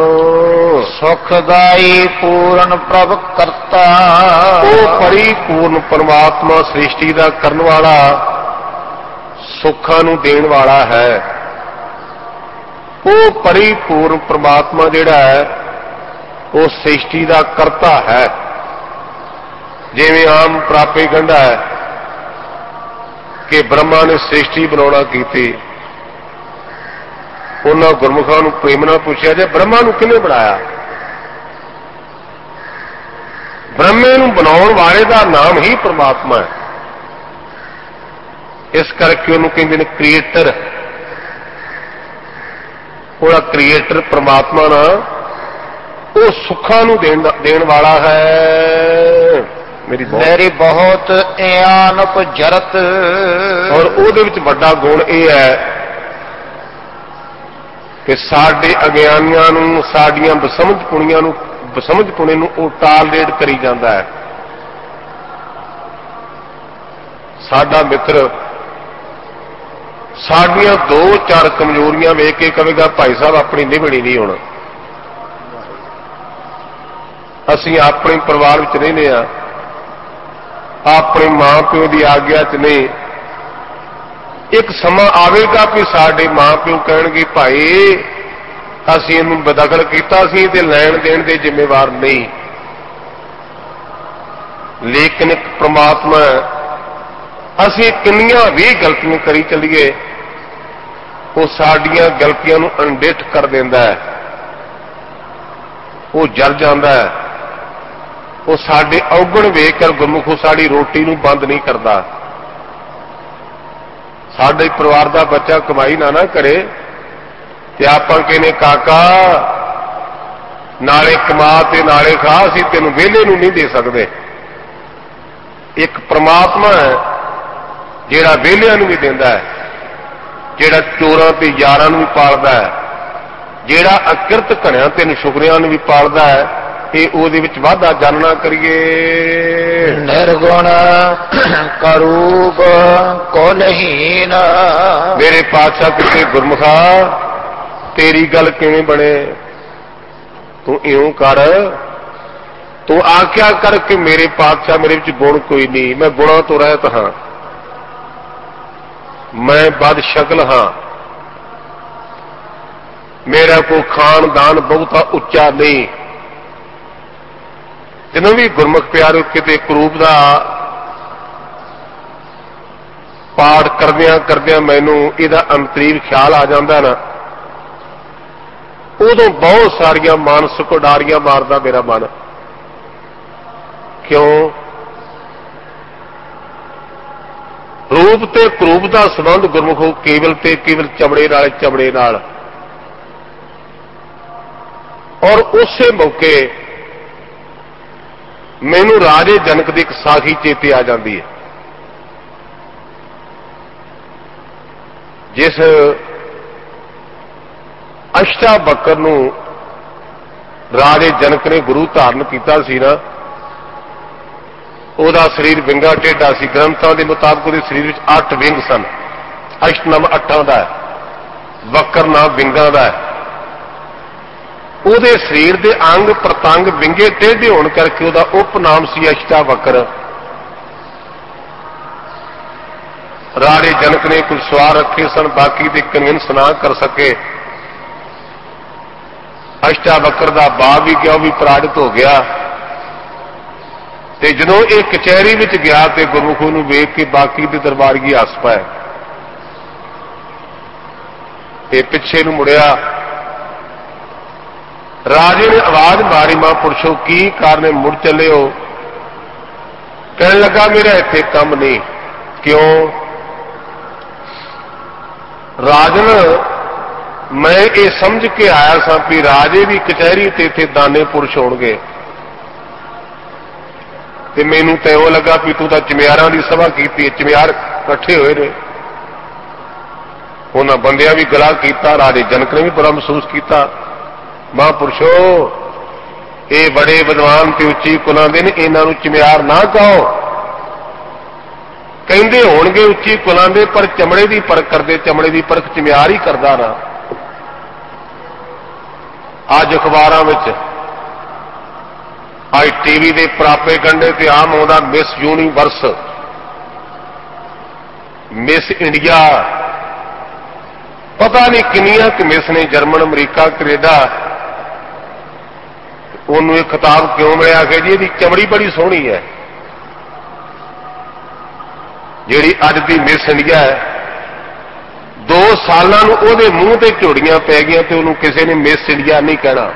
ਸੁਖਦਾਈ ਪੂਰਨ ਪ੍ਰਭ ਕਰਤਾ, ਉਹ ਪਰਿਪੂਰਨ ਪਰਮਾਤਮਾ ਸ੍ਰਿਸ਼ਟੀ ਦਾ ਕਰਨ ਵਾਲਾ, ਸੁੱਖਾਂ ਨੂੰ ਦੇਣ ਵਾਲਾ ਹੈ। ਉਹ ਪਰਿਪੂਰਨ ਪਰਮਾਤਮਾ ਜਿਹੜਾ ਹੈ ਉਹ ਸ੍ਰਿਸ਼ਟੀ ਦਾ ਕਰਤਾ ਹੈ। ਜਿਵੇਂ ਆਮ ਪ੍ਰਾਪੇ ਗੰਢਾ ਹੈ ਕਿ ਬ੍ਰਹਮਾ ਨੇ ਸ੍ਰਿਸ਼ਟੀ ਬਣਾਉਣਾ ਕੀਤੀ, ਉਹਨਾਂ ਗੁਰਮੁਖਾਂ ਨੂੰ ਪ੍ਰੇਮ ਨਾਲ ਪੁੱਛਿਆ ਜੇ ਬ੍ਰਹਮਾ ਨੂੰ ਕਿਹਨੇ ਬਣਾਇਆ? ਬ੍ਰਹਮੇ ਨੂੰ ਬਣਾਉਣ ਵਾਲੇ ਦਾ ਨਾਮ ਹੀ ਪ੍ਰਮਾਤਮਾ ਹੈ। ਇਸ ਕਰਕੇ ਉਹਨੂੰ ਕਹਿੰਦੇ ਨੇ ਕ੍ਰੀਏਟਰ। ਉਹਦਾ ਕ੍ਰੀਏਟਰ ਪ੍ਰਮਾਤਮਾ ਨਾ ਉਹ ਸੁੱਖਾਂ ਨੂੰ ਦੇਣ ਵਾਲਾ ਹੈ। ਮੇਰੀ ਬਹੁਤ ਇਆਨਪ ਜਰਤ, ਔਰ ਉਹਦੇ ਵਿੱਚ ਵੱਡਾ ਗੁਣ ਇਹ ਹੈ ਕਿ ਸਾਡੇ ਅਗਿਆਨੀਆਂ ਨੂੰ, ਸਾਡੀਆਂ ਬਸਮਝ ਪੁਣੇ ਨੂੰ ਉਹ ਟਾਲ ਡੇਟ ਕਰੀ ਜਾਂਦਾ ਹੈ। ਸਾਡਾ ਮਿੱਤਰ ਸਾਡੀਆਂ 2-4 ਕਮਜ਼ੋਰੀਆਂ ਵੇਖ ਕੇ ਕਹੇਗਾ ਭਾਈ ਸਾਹਿਬ ਆਪਣੀ ਨਿਭਣੀ ਨਹੀਂ ਹੁਣ। ਅਸੀਂ ਆਪਣੇ ਪਰਿਵਾਰ ਵਿੱਚ ਰਹਿੰਦੇ ਹਾਂ, ਆਪਣੇ ਮਾਂ ਪਿਓ ਦੀ ਆਗਿਆ 'ਚ ਨਹੀਂ। ਇੱਕ ਸਮਾਂ ਆਵੇਗਾ ਕਿ ਸਾਡੇ ਮਾਂ ਪਿਓ ਕਹਿਣਗੇ ਭਾਈ ਅਸੀਂ ਇਹਨੂੰ ਬਦਖਲ ਕੀਤਾ ਸੀ ਤੇ ਲੈਣ ਦੇਣ ਦੇ ਜ਼ਿੰਮੇਵਾਰ ਨਹੀਂ। ਲੇਕਿਨ ਇੱਕ ਪ੍ਰਮਾਤਮਾ ਅਸੀਂ ਕਿੰਨੀਆਂ ਵੀ ਗਲਤੀਆਂ ਕਰੀ ਚੱਲੀਏ ਉਹ ਸਾਡੀਆਂ ਗਲਤੀਆਂ ਨੂੰ ਅਣਡਿੱਠ ਕਰ ਦਿੰਦਾ ਹੈ, ਉਹ ਜਲ ਜਾਂਦਾ ਹੈ। ਉਹ ਸਾਡੇ ਔਗਣ ਵੇਖ ਕਰ ਗੁਰਮੁਖੋ ਸਾਡੀ ਰੋਟੀ ਨੂੰ ਬੰਦ ਨਹੀਂ ਕਰਦਾ। ਸਾਡੇ ਪਰਿਵਾਰ ਦਾ ਬੱਚਾ ਕਮਾਈ ਨਾ ਕਰੇ ਤੇ ਆਪਾਂ ਕਹਿੰਦੇ ਕਾਕਾ ਨਾਲੇ ਕਮਾ ਤੇ ਨਾਲੇ ਖਾ, ਅਸੀਂ ਤੈਨੂੰ ਵਿਹਲੇ ਨੂੰ ਨਹੀਂ ਦੇ ਸਕਦੇ। ਇੱਕ ਪ੍ਰਮਾਤਮਾ ਹੈ ਜਿਹੜਾ ਵਿਹਲਿਆਂ ਨੂੰ ਵੀ ਦਿੰਦਾ ਹੈ, ਜਿਹੜਾ ਚੋਰਾਂ ਤੇ ਯਾਰਾਂ ਨੂੰ ਵੀ ਪਾਲਦਾ ਹੈ, ਜਿਹੜਾ ਅਕਿਰਤ ਘਣਿਆਂ ਤੇ ਨਸ਼ੁਕਰਿਆਂ ਨੂੰ ਵੀ ਪਾਲਦਾ ਹੈ। ਇਹ ਉਹਦੇ ਵਿੱਚ ਵਾਧਾ ਜਾਣਨਾ ਕਰੀਏ। ਨਿਰਗੁਣ ਕਰੂਪ ਕੁਲਹੀਨ, ਮੇਰੇ ਪਾਤਸ਼ਾਹ ਕਿਸੇ ਗੁਰਮੁਖਾ तेरी गल किवें बने, तू इउं कर, तू आख्या कर कि मेरे पातशाह मेरे विच गुण कोई नहीं, मैं गुणों तो रहत हां, मैं बद शक्ल हां, मेरा कोई खानदान बहुता उच्चा नहीं। ਜਦੋਂ ਵੀ ਗੁਰਮੁਖ ਪਿਆਰੇ ਕਿਤੇ ਕਰੂਪ ਦਾ ਪਾਠ ਕਰਦਿਆਂ ਕਰਦਿਆਂ ਮੈਨੂੰ ਇਹਦਾ ਅੰਤਰੀਵ ਖਿਆਲ ਆ ਜਾਂਦਾ ਨਾ, ਉਦੋਂ ਬਹੁਤ ਸਾਰੀਆਂ ਮਾਨਸਿਕ ਉਡਾਰੀਆਂ ਮਾਰਦਾ ਮੇਰਾ ਮਨ। ਕਿਉਂ? ਰੂਪ ਤੇ ਕਰੂਪ ਦਾ ਸੰਬੰਧ ਗੁਰਮੁਖੋ ਕੇਵਲ ਤੇ ਕੇਵਲ ਚਮੜੇ ਨਾਲ, ਚਮੜੇ ਨਾਲ। ਔਰ ਉਸੇ ਮੌਕੇ ਮੈਨੂੰ ਰਾਜੇ ਜਨਕ ਦੀ ਇੱਕ ਸਾਖੀ ਚੇਤੇ ਆ ਜਾਂਦੀ ਹੈ, ਜਿਸ ਅਸ਼ਟਾਵਕਰ ਨੂੰ ਰਾਜੇ ਜਨਕ ਨੇ ਗੁਰੂ ਧਾਰਨ ਕੀਤਾ ਸੀ ਨਾ, ਉਹਦਾ ਸਰੀਰ ਵਿੰਗਾ ਟੇਢਾ ਸੀ। ਗ੍ਰੰਥਾਂ ਦੇ ਮੁਤਾਬਕ ਉਹਦੇ ਸਰੀਰ ਵਿੱਚ 8 ਵਿੰਗ ਸਨ। ਅਸ਼ਟ ਨਾਮ 8 ਦਾ ਹੈ, ਵਕਰ ਨਾਮ ਵਿੰਗਾਂ ਦਾ ਹੈ। ਉਹਦੇ ਸਰੀਰ ਦੇ ਅੰਗ ਪ੍ਰਤੰਗ ਵਿੰਗੇ ਟੇਢੇ ਹੋਣ ਕਰਕੇ ਉਹਦਾ ਉਪਨਾਮ ਸੀ ਅਸ਼ਟਾਵਕਰ। ਰਾਜੇ ਜਨਕ ਨੇ ਕੁਝ ਸਵਾਰ ਰੱਖੇ ਸਨ, ਬਾਕੀ ਦੇ ਕਨਵਿੰਸ ਨਾ ਕਰ ਸਕੇ। ਅਸ਼ਟਾਵਕਰ ਦਾ ਬਾਪ ਵੀ ਗਿਆ, ਉਹ ਵੀ ਪਰਾਜਿਤ ਹੋ ਗਿਆ। ਤੇ ਜਦੋਂ ਇਹ ਕਚਹਿਰੀ ਵਿੱਚ ਗਿਆ ਤੇ ਗੁਰਮੁਖੋ ਨੂੰ ਵੇਖ ਕੇ ਬਾਕੀ ਦੇ ਦਰਬਾਰੀ ਹੱਸ ਪਏ ਤੇ ਪਿੱਛੇ ਨੂੰ ਮੁੜਿਆ। ਰਾਜੇ ਨੇ ਆਵਾਜ਼ ਮਾਰੀ, ਮਹਾਂਪੁਰਸ਼ੋ ਕੀ ਕਾਰਨ ਮੁੜ ਚੱਲੇ ਹੋ? ਕਹਿਣ ਲੱਗਾ ਮੇਰਾ ਇੱਥੇ ਕੰਮ ਨਹੀਂ। ਕਿਉਂ? ਰਾਜਨ, ਮੈਂ ਇਹ ਸਮਝ ਕੇ ਆਇਆ ਸਾਂ ਵੀ ਰਾਜੇ ਦੀ ਕਚਹਿਰੀ ਤੇ ਇੱਥੇ ਦਾਨੇ ਪੁਰਸ਼ ਹੋਣਗੇ, ਤੇ ਮੈਨੂੰ ਤਾਂ ਉਹ ਲੱਗਾ ਵੀ ਤੂੰ ਤਾਂ ਚਮਿਆਰਾਂ ਦੀ ਸਭਾ ਕੀਤੀ, ਚਮਿਆਰ ਇਕੱਠੇ ਹੋਏ ਨੇ। ਉਹਨਾਂ ਬੰਦਿਆਂ ਵੀ ਗਲਾ ਕੀਤਾ, ਰਾਜੇ ਜਨਕ ਨੇ ਵੀ ਬੜਾ ਮਹਿਸੂਸ ਕੀਤਾ। ਮਹਾਂਪੁਰਸ਼ੋ, ਇਹ ਬੜੇ ਵਿਦਵਾਨ ਤੇ ਉੱਚੀ ਕੁਲਾਂ ਦੇ ਨੇ, ਇਹਨਾਂ ਨੂੰ ਚਮਿਆਰ ਨਾ ਕਹੋ। ਕਹਿੰਦੇ ਹੋਣਗੇ ਉੱਚੀ ਕੁਲਾਂ ਦੇ, ਪਰ ਚਮੜੇ ਦੀ ਪਰਖ ਕਰਦੇ, ਚਮੜੇ ਦੀ ਪਰਖ ਚਮਿਆਰ ਹੀ ਕਰਦਾ ਨਾ। ਅੱਜ ਅਖਬਾਰਾਂ ਵਿੱਚ, ਅੱਜ ਟੀਵੀ ਦੇ ਪ੍ਰਾਪੇ ਕੰਡੇ ਤੇ ਆਮ ਆਉਂਦਾ ਮਿਸ ਯੂਨੀਵਰਸ, ਮਿਸ ਇੰਡੀਆ, ਪਤਾ ਨਹੀਂ ਕਿੰਨੀਆਂ ਕਿ ਮਿਸ ਨੇ, ਜਰਮਨ, ਅਮਰੀਕਾ, ਕੈਨੇਡਾ। ਉਹਨੂੰ ਇਹ ਖਿਤਾਬ ਕਿਉਂ ਮਿਲਿਆ ਕਿ ਜੀ ਇਹਦੀ ਚਮੜੀ ਬੜੀ ਸੋਹਣੀ ਹੈ। ਜਿਹੜੀ ਅੱਜ ਦੀ ਮਿਸ ਇੰਡੀਆ ਹੈ, 2 ਸਾਲਾਂ ਨੂੰ ਉਹਦੇ ਮੂੰਹ ਤੇ ਝੋੜੀਆਂ ਪੈ ਗਈਆਂ ਤੇ ਉਹਨੂੰ ਕਿਸੇ ਨੇ ਮਿਸ ਇੰਡੀਆ ਨਹੀਂ ਕਹਿਣਾ।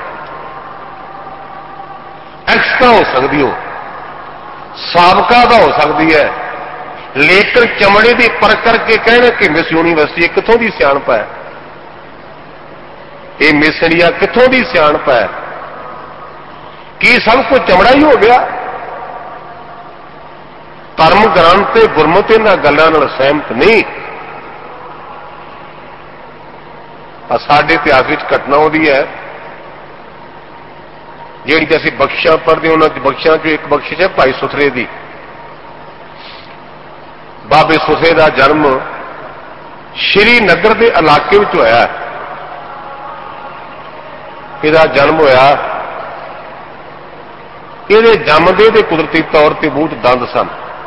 ਐਕਸਟਰਾ ਹੋ ਸਕਦੀ, ਉਹ ਸਾਬਕਾ ਦਾ ਹੋ ਸਕਦੀ ਹੈ, ਲੇਕਿਨ ਚਮੜੇ ਦੀ ਪਰਖ ਕਰਕੇ ਕਹਿਣਾ ਕਿ ਮਿਸ ਯੂਨੀਵਰਸਿਟੀ, ਕਿੱਥੋਂ ਦੀ ਸਿਆਣਪ ਹੈ? ਇਹ ਮਿਸ ਇੰਡੀਆ ਕਿੱਥੋਂ ਦੀ ਸਿਆਣਪ ਹੈ? ਕੀ ਸਭ ਕੁਝ ਚਮੜਾ ਹੀ ਹੋ ਗਿਆ? ਧਰਮ ਗ੍ਰੰਥ ਤੇ ਗੁਰਮਤਿ ਇਹਨਾਂ ਗੱਲਾਂ ਨਾਲ ਸਹਿਮਤ ਨਹੀਂ। ਸਾਡੇ ਇਤਿਹਾਸ ਵਿੱਚ ਘਟਨਾ ਆਉਂਦੀ ਹੈ, ਜਿਹੜੀ ਅਸੀਂ ਬਖਸ਼ਾਂ ਪੜ੍ਹਦੇ, ਉਹਨਾਂ ਚ ਬਖਸ਼ਾਂ ਚੋਂ ਇੱਕ ਬਖਸ਼ਿਸ਼ ਹੈ ਭਾਈ ਸੁਥਰੇ ਦੀ। ਬਾਬੇ ਸੁਥਰੇ ਦਾ ਜਨਮ ਸ਼੍ਰੀਨਗਰ ਦੇ ਇਲਾਕੇ ਵਿੱਚ ਹੋਇਆ। ਇਹਦਾ ਜਨਮ ਹੋਇਆ, ਇਹਦੇ ਜੰਮਦੇ ਦੇ ਕੁਦਰਤੀ ਤੌਰ ਤੇ ਬਹੁਤ ਦੰਦ ਸਨ।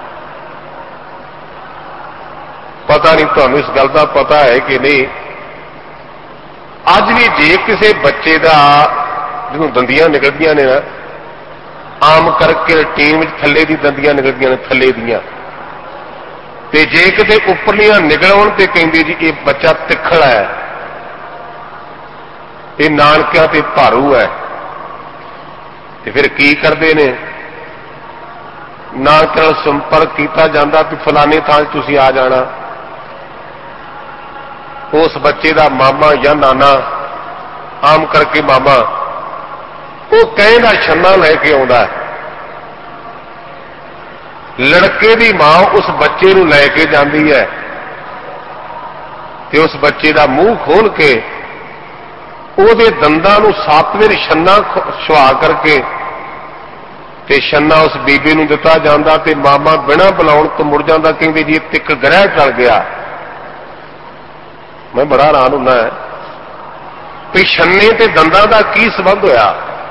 ਪਤਾ ਨਹੀਂ ਤੁਹਾਨੂੰ ਇਸ ਗੱਲ ਦਾ ਪਤਾ ਹੈ ਕਿ ਨਹੀਂ, ਅੱਜ ਵੀ ਜੇ ਕਿਸੇ ਬੱਚੇ ਦਾ ਜਿਹਨੂੰ ਦੰਦੀਆਂ ਨਿਕਲਦੀਆਂ ਨੇ ਨਾ, ਆਮ ਕਰਕੇ ਰੂਟੀਨ ਵਿੱਚ ਥੱਲੇ ਦੀ ਦੰਦੀਆਂ ਨਿਕਲਦੀਆਂ ਨੇ, ਥੱਲੇ ਦੀਆਂ, ਤੇ ਜੇ ਕਿਤੇ ਉੱਪਰਲੀਆਂ ਨਿਕਲਣ ਤੇ ਕਹਿੰਦੇ ਜੀ ਇਹ ਬੱਚਾ ਤਿੱਖੜ ਹੈ, ਇਹ ਨਾਨਕਿਆਂ ਤੇ ਭਾਰੂ ਹੈ। ਤੇ ਫਿਰ ਕੀ ਕਰਦੇ ਨੇ? ਨਾਨਕਿਆਂ ਨਾਲ ਸੰਪਰਕ ਕੀਤਾ ਜਾਂਦਾ ਕਿ ਫਲਾਣੇ ਥਾਂ ਤੁਸੀਂ ਆ ਜਾਣਾ। ਉਸ ਬੱਚੇ ਦਾ ਮਾਮਾ ਜਾਂ ਨਾਨਾ, ਆਮ ਕਰਕੇ ਮਾਮਾ, ਉਹ ਕਹਿੰਦਾ ਛੰਨਾ ਲੈ ਕੇ ਆਉਂਦਾ। ਲੜਕੇ ਦੀ ਮਾਂ ਉਸ ਬੱਚੇ ਨੂੰ ਲੈ ਕੇ ਜਾਂਦੀ ਹੈ ਤੇ ਉਸ ਬੱਚੇ ਦਾ ਮੂੰਹ ਖੋਲ ਕੇ ਉਹਦੇ ਦੰਦਾਂ ਨੂੰ 7 ਵਾਰ ਛੰਨਾ ਛੁਆ ਕਰਕੇ ਤੇ ਛੰਨਾ ਉਸ ਬੀਬੀ ਨੂੰ ਦਿੱਤਾ ਜਾਂਦਾ ਤੇ ਮਾਮਾ ਬਿਨਾਂ ਬੁਲਾਉਣ ਤੋਂ ਮੁੜ ਜਾਂਦਾ, ਕਹਿੰਦੇ ਜੀ ਇੱਕ ਗ੍ਰਹਿ ਟਲ ਗਿਆ। ਮੈਂ ਬੜਾ ਹੈਰਾਨ ਹੁੰਦਾ ਹੈ, ਵੀ ਛੰਨੇ ਤੇ ਦੰਦਾਂ ਦਾ ਕੀ ਸੰਬੰਧ ਹੋਇਆ?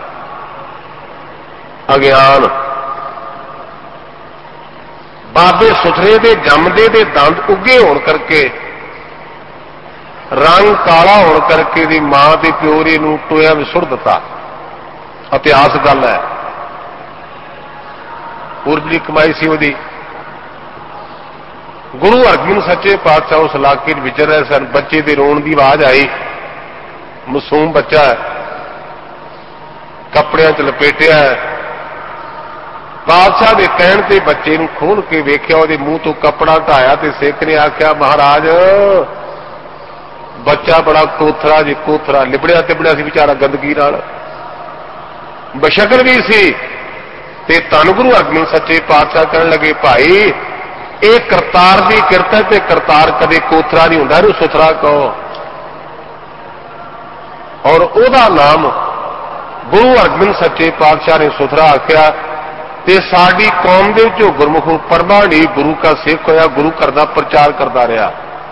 ਅਗਿਆਨ। ਬਾਬੇ ਸੁਥਰੇ ਦੇ ਜੰਮਦੇ ਦੇ ਦੰਦ ਉੱਗੇ ਹੋਣ ਕਰਕੇ, ਰੰਗ ਕਾਲਾ ਹੋਣ ਕਰਕੇ ਦੀ ਮਾਂ ਦੇ ਪਿਓ ਨੇ ਨੂੰ ਟੋਇਆ ਵਿੱਚ ਸੁੱਟ ਦਿੱਤਾ। ਇਤਿਹਾਸ ਗੱਲ ਹੈ, ਉਰਜਲੀ ਕਮਾਈ ਸੀ ਉਹਦੀ। ਗੁਰੂ ਹਰਗੋਬਿੰਦ ਸੱਚੇ ਪਾਤਸ਼ਾਹ ਉਸ ਇਲਾਕੇ ਵਿੱਚ ਵਿਚਰ ਰਹੇ ਸਨ। ਬੱਚੇ ਦੇ ਰੋਣ ਦੀ ਆਵਾਜ਼ ਆਈ, ਮਾਸੂਮ ਬੱਚਾ ਹੈ, ਕੱਪੜਿਆਂ 'ਚ ਲਪੇਟਿਆ ਹੈ। ਬਾਦਸ਼ਾਹ ਦੇ ਕਹਿਣ ਤੇ ਬੱਚੇ ਨੂੰ ਖੋਲ ਕੇ ਵੇਖਿਆ, ਉਹਦੇ ਮੂੰਹ ਤੋਂ ਕੱਪੜਾ ਢਾਇਆ ਤੇ ਸਿੱਖ ਨੇ ਆਖਿਆ, ਮਹਾਰਾਜ ਬੱਚਾ ਬੜਾ ਕੋਥਰਾ ਜੀ, ਕੋਥਰਾ ਲਿਬੜਿਆ ਤਿਬੜਿਆ ਸੀ ਵਿਚਾਰਾ ਗੰਦਗੀ ਨਾਲ, ਬਸ਼ਕਲ ਵੀ ਸੀ। ਤੇ ਧੰਨ ਗੁਰੂ ਹਰਗੋਬਿੰਦ ਸੱਚੇ ਪਾਤਸ਼ਾਹ ਕਹਿਣ ਲੱਗੇ, ਭਾਈ ਇਹ ਕਰਤਾਰ ਦੀ ਕਿਰਤ ਹੈ ਤੇ ਕਰਤਾਰ ਕਦੇ ਕੋਥਰਾ ਨਹੀਂ ਹੁੰਦਾ, ਇਹਨੂੰ ਸੁਥਰਾ ਕਹੋ। ਔਰ ਉਹਦਾ ਨਾਮ ਗੁਰੂ ਹਰਗੋਬਿੰਦ ਸੱਚੇ ਪਾਤਸ਼ਾਹ ਨੇ ਸੁਥਰਾ ਆਖਿਆ। ਤੇ ਸਾਡੀ ਕੌਮ ਦੇ ਵਿੱਚੋਂ ਗੁਰਮੁਖ ਪਰਮਾਣੀ ਗੁਰੂ ਕਾ ਸਿੱਖ ਹੋਇਆ, ਗੁਰੂ ਘਰ ਦਾ ਪ੍ਰਚਾਰ ਕਰਦਾ ਰਿਹਾ।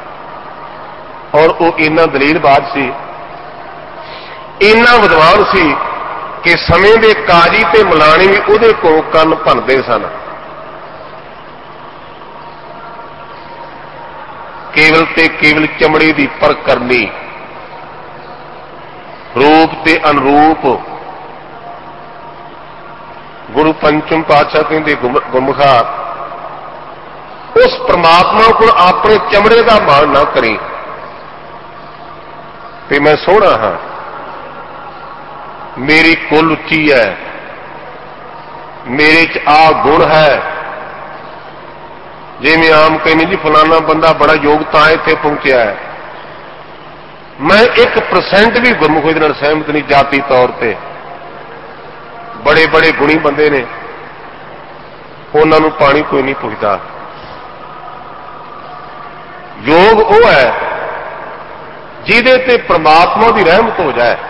ਔਰ ਉਹ ਇੰਨਾ ਦਲੀਲਬਾਜ਼ ਸੀ, ਇੰਨਾ ਵਿਦਵਾਨ ਸੀ ਕਿ ਸਮੇਂ ਦੇ ਕਾਜੀ ਤੇ ਮਲਾਣੇ ਵੀ ਉਹਦੇ ਕੋਲ ਕੰਨ ਭੰਨਦੇ ਸਨ। ਕੇਵਲ ਤੇ ਕੇਵਲ ਚਮੜੇ ਦੀ ਪਰਖ ਕਰਨੀ, ਰੂਪ ਤੇ ਅਨਰੂਪ। ਗੁਰੂ ਪੰਚਮ ਪਾਤਸ਼ਾਹ ਕਹਿੰਦੇ, ਗੁਰਮੁਖਾ ਉਸ ਪ੍ਰਮਾਤਮਾ ਕੋਲ ਆਪਣੇ ਚਮੜੇ ਦਾ ਮਾਣ ਨਾ ਕਰੀ ਤੇ ਮੈਂ ਸੋਹਣਾ ਹਾਂ, ਮੇਰੀ ਕੁੱਲ ਉੱਚੀ ਹੈ, ਮੇਰੇ 'ਚ ਆ ਗੁਣ ਹੈ। ਜਿਵੇਂ ਆਮ ਕਹਿੰਦੇ ਜੀ ਫਲਾਣਾ ਬੰਦਾ ਬੜਾ ਯੋਗਤਾ ਇੱਥੇ ਪਹੁੰਚਿਆ ਹੈ, ਮੈਂ 1% ਵੀ ਗੁਰਮੁਖ ਇਹਦੇ ਨਾਲ ਸਹਿਮਤ ਨਹੀਂ। ਜਾਤੀ ਤੌਰ ਤੇ ਬੜੇ ਬੜੇ ਗੁਣੀ ਬੰਦੇ ਨੇ, ਉਹਨਾਂ ਨੂੰ ਪਾਣੀ ਕੋਈ ਨਹੀਂ ਪੁੱਛਦਾ। ਯੋਗ ਉਹ ਹੈ ਜਿਹਦੇ ਤੇ ਪ੍ਰਮਾਤਮਾ ਦੀ ਰਹਿਮਤ ਹੋ ਜਾਏ।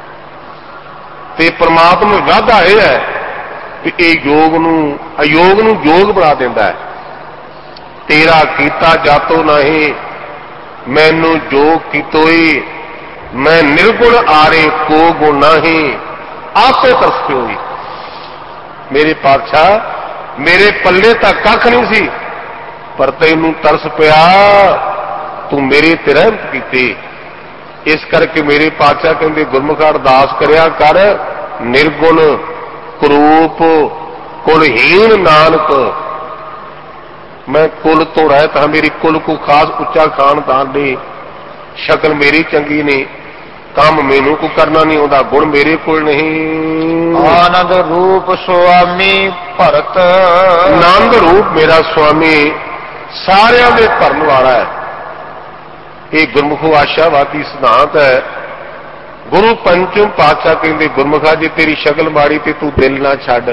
ਤੇ ਪ੍ਰਮਾਤਮਾ ਵਾਅਦਾ ਇਹ ਹੈ ਕਿ ਇਹ ਯੋਗ ਨੂੰ ਅਯੋਗ ਨੂੰ ਯੋਗ ਬਣਾ ਦਿੰਦਾ ਹੈ। ਤੇਰਾ ਕੀਤਾ ਜਾਤੋ ਨਹੀਂ, ਮੈਨੂੰ ਜੋ ਕੀਤੋਈ, ਮੈਂ ਨਿਰਗੁਣ ਆਰੇ ਕੋ ਗੁਣ ਨਹੀਂ, ਆਪੇ ਤਰਸ ਪਿਓਈ। ਮੇਰੇ ਪਾਤਸ਼ਾਹ ਮੇਰੇ ਪੱਲੇ ਤਾਂ ਕੱਖ ਨਹੀਂ ਸੀ, ਪਰ ਤੈਨੂੰ ਤਰਸ ਪਿਆ, ਤੂੰ ਮੇਰੇ ਤੇ ਰਹਿਮਤ ਕੀਤੀ। ਇਸ ਕਰਕੇ ਮੇਰੇ ਪਾਤਸ਼ਾਹ ਕਹਿੰਦੇ, ਗੁਰਮੁਖ ਅਰਦਾਸ ਕਰਿਆ ਕਰ, ਨਿਰਗੁਣ ਕਰੂਪ ਕੁਲਹੀਣ ਨਾਨਕ। ਮੈਂ ਕੁਲ ਤੋਂ ਰਹਿਤ ਹਾਂ, ਮੇਰੀ ਕੁਲ ਕੋ ਖਾਸ ਉੱਚਾ ਖਾਨਦਾਨ ਨਹੀਂ, ਸ਼ਕਲ ਮੇਰੀ ਚੰਗੀ ਨਹੀਂ, ਕੰਮ ਮੈਨੂੰ ਕੋ ਕਰਨਾ ਨਹੀਂ ਆਉਂਦਾ, ਗੁਣ ਮੇਰੇ ਕੋਲ ਨਹੀਂ। ਆਨੰਦ ਰੂਪ ਸੁਆਮੀ ਭਰਤ, ਆਨੰਦ ਰੂਪ ਮੇਰਾ ਸੁਆਮੀ ਸਾਰਿਆਂ ਦੇ ਭਰਨ ਵਾਲਾ ਹੈ। ਇਹ ਗੁਰਮੁਖੋ ਆਸ਼ਾਵਾਦੀ ਸਿਧਾਂਤ ਹੈ। ਗੁਰੂ ਪੰਚਮ ਪਾਤਸ਼ਾਹ ਕਹਿੰਦੇ, ਗੁਰਮੁਖਾ ਜੇ ਤੇਰੀ ਸ਼ਕਲ ਮਾੜੀ ਤੇ ਤੂੰ ਦਿਲ ਨਾ ਛੱਡ,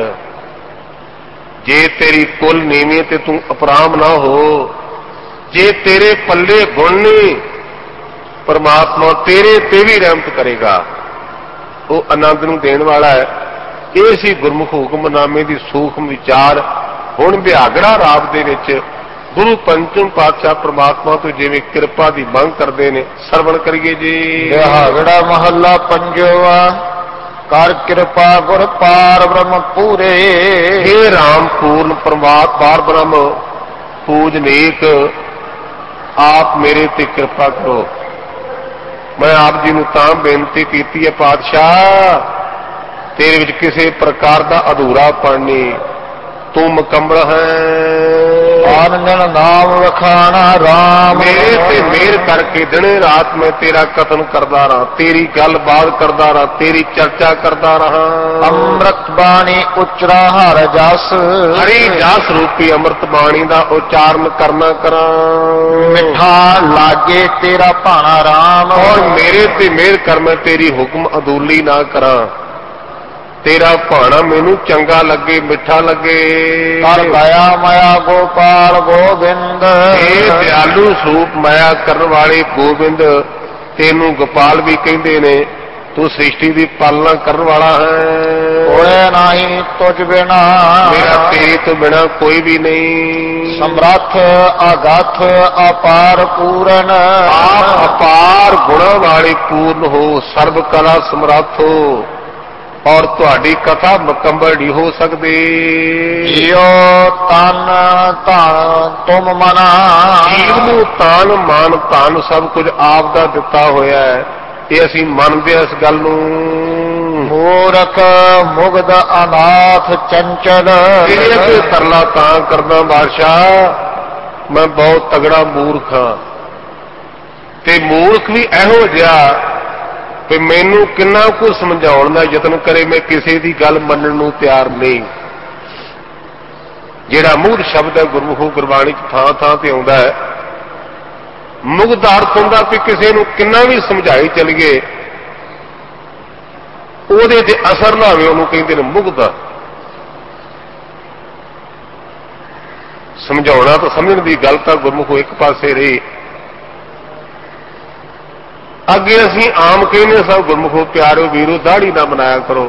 ਜੇ ਤੇਰੀ ਕੁੱਲ ਨੀਵੀਂ ਤੇ ਤੂੰ ਅਪਰਾਮ ਨਾ ਹੋ, ਜੇ ਤੇਰੇ ਪੱਲੇ ਗੁਣ ਨਹੀਂ, ਪਰਮਾਤਮਾ ਤੇਰੇ ਤੇ ਵੀ ਰਹਿਮਤ ਕਰੇਗਾ। ਉਹ ਆਨੰਦ ਨੂੰ ਦੇਣ ਵਾਲਾ ਹੈ। ਇਹ ਸੀ ਗੁਰਮੁਖ ਹੁਕਮਨਾਮੇ ਦੀ ਸੂਖਮ ਵਿਚਾਰ। ਹੁਣ ਬਿਹਾਗੜਾ ਰਾਗ ਦੇ ਵਿੱਚ ਗੁਰੂ ਪੰਚਮ ਪਾਤਸ਼ਾਹ ਪ੍ਰਮਾਤਮਾ ਤੋਂ ਜਿਵੇਂ ਕਿਰਪਾ ਦੀ ਮੰਗ ਕਰਦੇ ਨੇ, ਸਰਵਣ ਕਰੀਏ ਜੀ। ਬਿਹਾਗੜਾ ਮਹੱਲਾ ਪੰਜਵਾ। ਕਰ ਕਿਰਪਾ ਗੁਰ ਪਾਰ ਬ੍ਰਹਮ ਪੂਰੇ, ਹੇ ਰਾਮ ਪੂਰਨ ਪਰਮਾਤਮਾ ਪਾਰ ਬ੍ਰਹਮ ਪੂਜਨੀਕ, ਆਪ ਮੇਰੇ ਤੇ ਕਿਰਪਾ ਕਰੋ। ਮੈਂ ਆਪ ਜੀ ਨੂੰ ਤਾਂ ਬੇਨਤੀ ਕੀਤੀ ਹੈ, ਪਾਤਸ਼ਾਹ ਤੇਰੇ ਵਿੱਚ ਕਿਸੇ ਪ੍ਰਕਾਰ ਦਾ ਅਧੂਰਾਪਣ ਨਹੀਂ, ਤੂੰ ਮੁਕੰਮਲ ਹੈ। ਆਨੰਦ ਨਾਮ ਵਖਾਣਾ ਰਾਮ, ਮੇਰੇ ਤੇ ਮਿਹਰ ਕਰਕੇ ਦਿਨੇ ਰਾਤ ਮੈਂ ਤੇਰਾ ਕਥਨ ਕਰਦਾ ਰਹਾ, ਤੇਰੀ ਗੱਲਬਾਤ ਕਰਦਾ ਰਹਾ, ਤੇਰੀ ਚਰਚਾ ਕਰਦਾ ਰਹਾ। ਅੰਮ੍ਰਿਤ ਬਾਣੀ ਉਚਰਾ ਹਰ ਜਸ, ਹਰੀ ਜਸ ਰੂਪੀ ਅੰਮ੍ਰਿਤ ਬਾਣੀ ਦਾ ਉਚਾਰਨ ਕਰਨਾ ਕਰਾਂ। ਮਿੱਠਾ ਲਾਗੇ ਤੇਰਾ ਭਾਣਾ ਰਾਮ, ਔਰ ਮੇਰੇ ਤੇ ਮਿਹਰ ਕਰ ਮੈਂ ਤੇਰੀ ਹੁਕਮ ਅਦੂਲੀ ਨਾ ਕਰਾਂ, ਤੇਰਾ ਭਾਣਾ ਮੈਨੂੰ ਚੰਗਾ ਲੱਗੇ, ਮਿੱਠਾ ਲੱਗੇ। ਕਰ ਦਇਆ ਮਾਇਆ ਗੋਪਾਲ ਗੋਬਿੰਦ, ਇਹ ਦਿਆਲੂ ਸਰੂਪ ਮਾਇਆ ਕਰਨ ਵਾਲੇ ਗੋਬਿੰਦ, ਤੈਨੂੰ ਗੋਪਾਲ ਵੀ ਕਹਿੰਦੇ ਨੇ, ਤੂੰ ਸ੍ਰਿਸ਼ਟੀ ਦੀ ਪਾਲਣਾ ਕਰਨ ਵਾਲਾ ਹੈ। ਹੋਏ ਨਹੀਂ ਤੁਝ ਬਿਨਾ ਮੇਰਾ ਤੇਰੇ ਤੋਂ ਬਿਨਾ ਕੋਈ ਵੀ ਨਹੀਂ। ਸਮਰੱਥ ਆਗਾਥ ਅਪਾਰ ਪੂਰਨ ਆਪ ਅਪਾਰ ਗੁਣਾਂ ਵਾਲੇ ਪੂਰਨ ਹੋ, ਸਰਬ ਕਲਾ ਸਮਰੱਥ ਹੋ, ਔਰ ਤੁਹਾਡੀ ਕਥਾ ਮੁਕੰਮਲ ਨਹੀਂ ਹੋ ਸਕਦੀ। ਜਿਉ ਤਨ ਧਨ ਤੁਮ ਮਨਾ ਜੀਵ ਨੂੰ ਤਾਨ ਮਾਨ ਧਨ ਸਭ ਕੁਝ ਆਪ ਦਾ ਦਿੱਤਾ ਹੋਇਆ ਹੈ, ਇਹ ਅਸੀਂ ਮੰਨਦੇ ਹਾਂ ਇਸ ਗੱਲ ਨੂੰ। ਮੂਰਖ ਮੁਗਧ ਅਨਾਥ ਚੰਚਲ ਤੇਰੇ ਅੱਗੇ ਤਰਲਾ ਤਾਂ ਕਰਦਾ ਬਾਦਸ਼ਾਹ, ਮੈਂ ਬਹੁਤ ਤਗੜਾ ਮੂਰਖ ਹਾਂ, ਤੇ ਮੂਰਖ ਵੀ ਇਹੋ ਜਿਹਾ ਕਿ ਮੈਨੂੰ ਕਿੰਨਾ ਕੁ ਸਮਝਾਉਣ ਦਾ ਯਤਨ ਕਰੇ, ਮੈਂ ਕਿਸੇ ਦੀ ਗੱਲ ਮੰਨਣ ਨੂੰ ਤਿਆਰ ਨਹੀਂ। ਜਿਹੜਾ ਮੂਰਖ ਸ਼ਬਦ ਹੈ ਗੁਰਮੁਖੋ ਗੁਰਬਾਣੀ 'ਚ ਥਾਂ ਥਾਂ ਤੇ ਆਉਂਦਾ ਹੈ। ਮੁਗਧ ਅਰਥ ਹੁੰਦਾ ਕਿ ਕਿਸੇ ਨੂੰ ਕਿੰਨਾ ਵੀ ਸਮਝਾਈ ਚੱਲੀਏ ਉਹਦੇ ਤੇ ਅਸਰ ਨਾ ਹੋਵੇ, ਉਹਨੂੰ ਕਹਿੰਦੇ ਨੇ ਮੁਗਧ। ਸਮਝਾਉਣਾ ਤਾਂ ਸਮਝਣ ਦੀ ਗੱਲ ਤਾਂ ਗੁਰਮੁਖੋ ਇੱਕ ਪਾਸੇ ਰਹੀ। ਅੱਗੇ ਅਸੀਂ ਆਮ ਕਹਿੰਦੇ ਸਭ ਗੁਰਮੁਖੋ ਪਿਆਰਿਓ ਵੀਰੋ ਦਾੜੀ ਨਾ ਬਣਾਇਆ ਕਰੋ,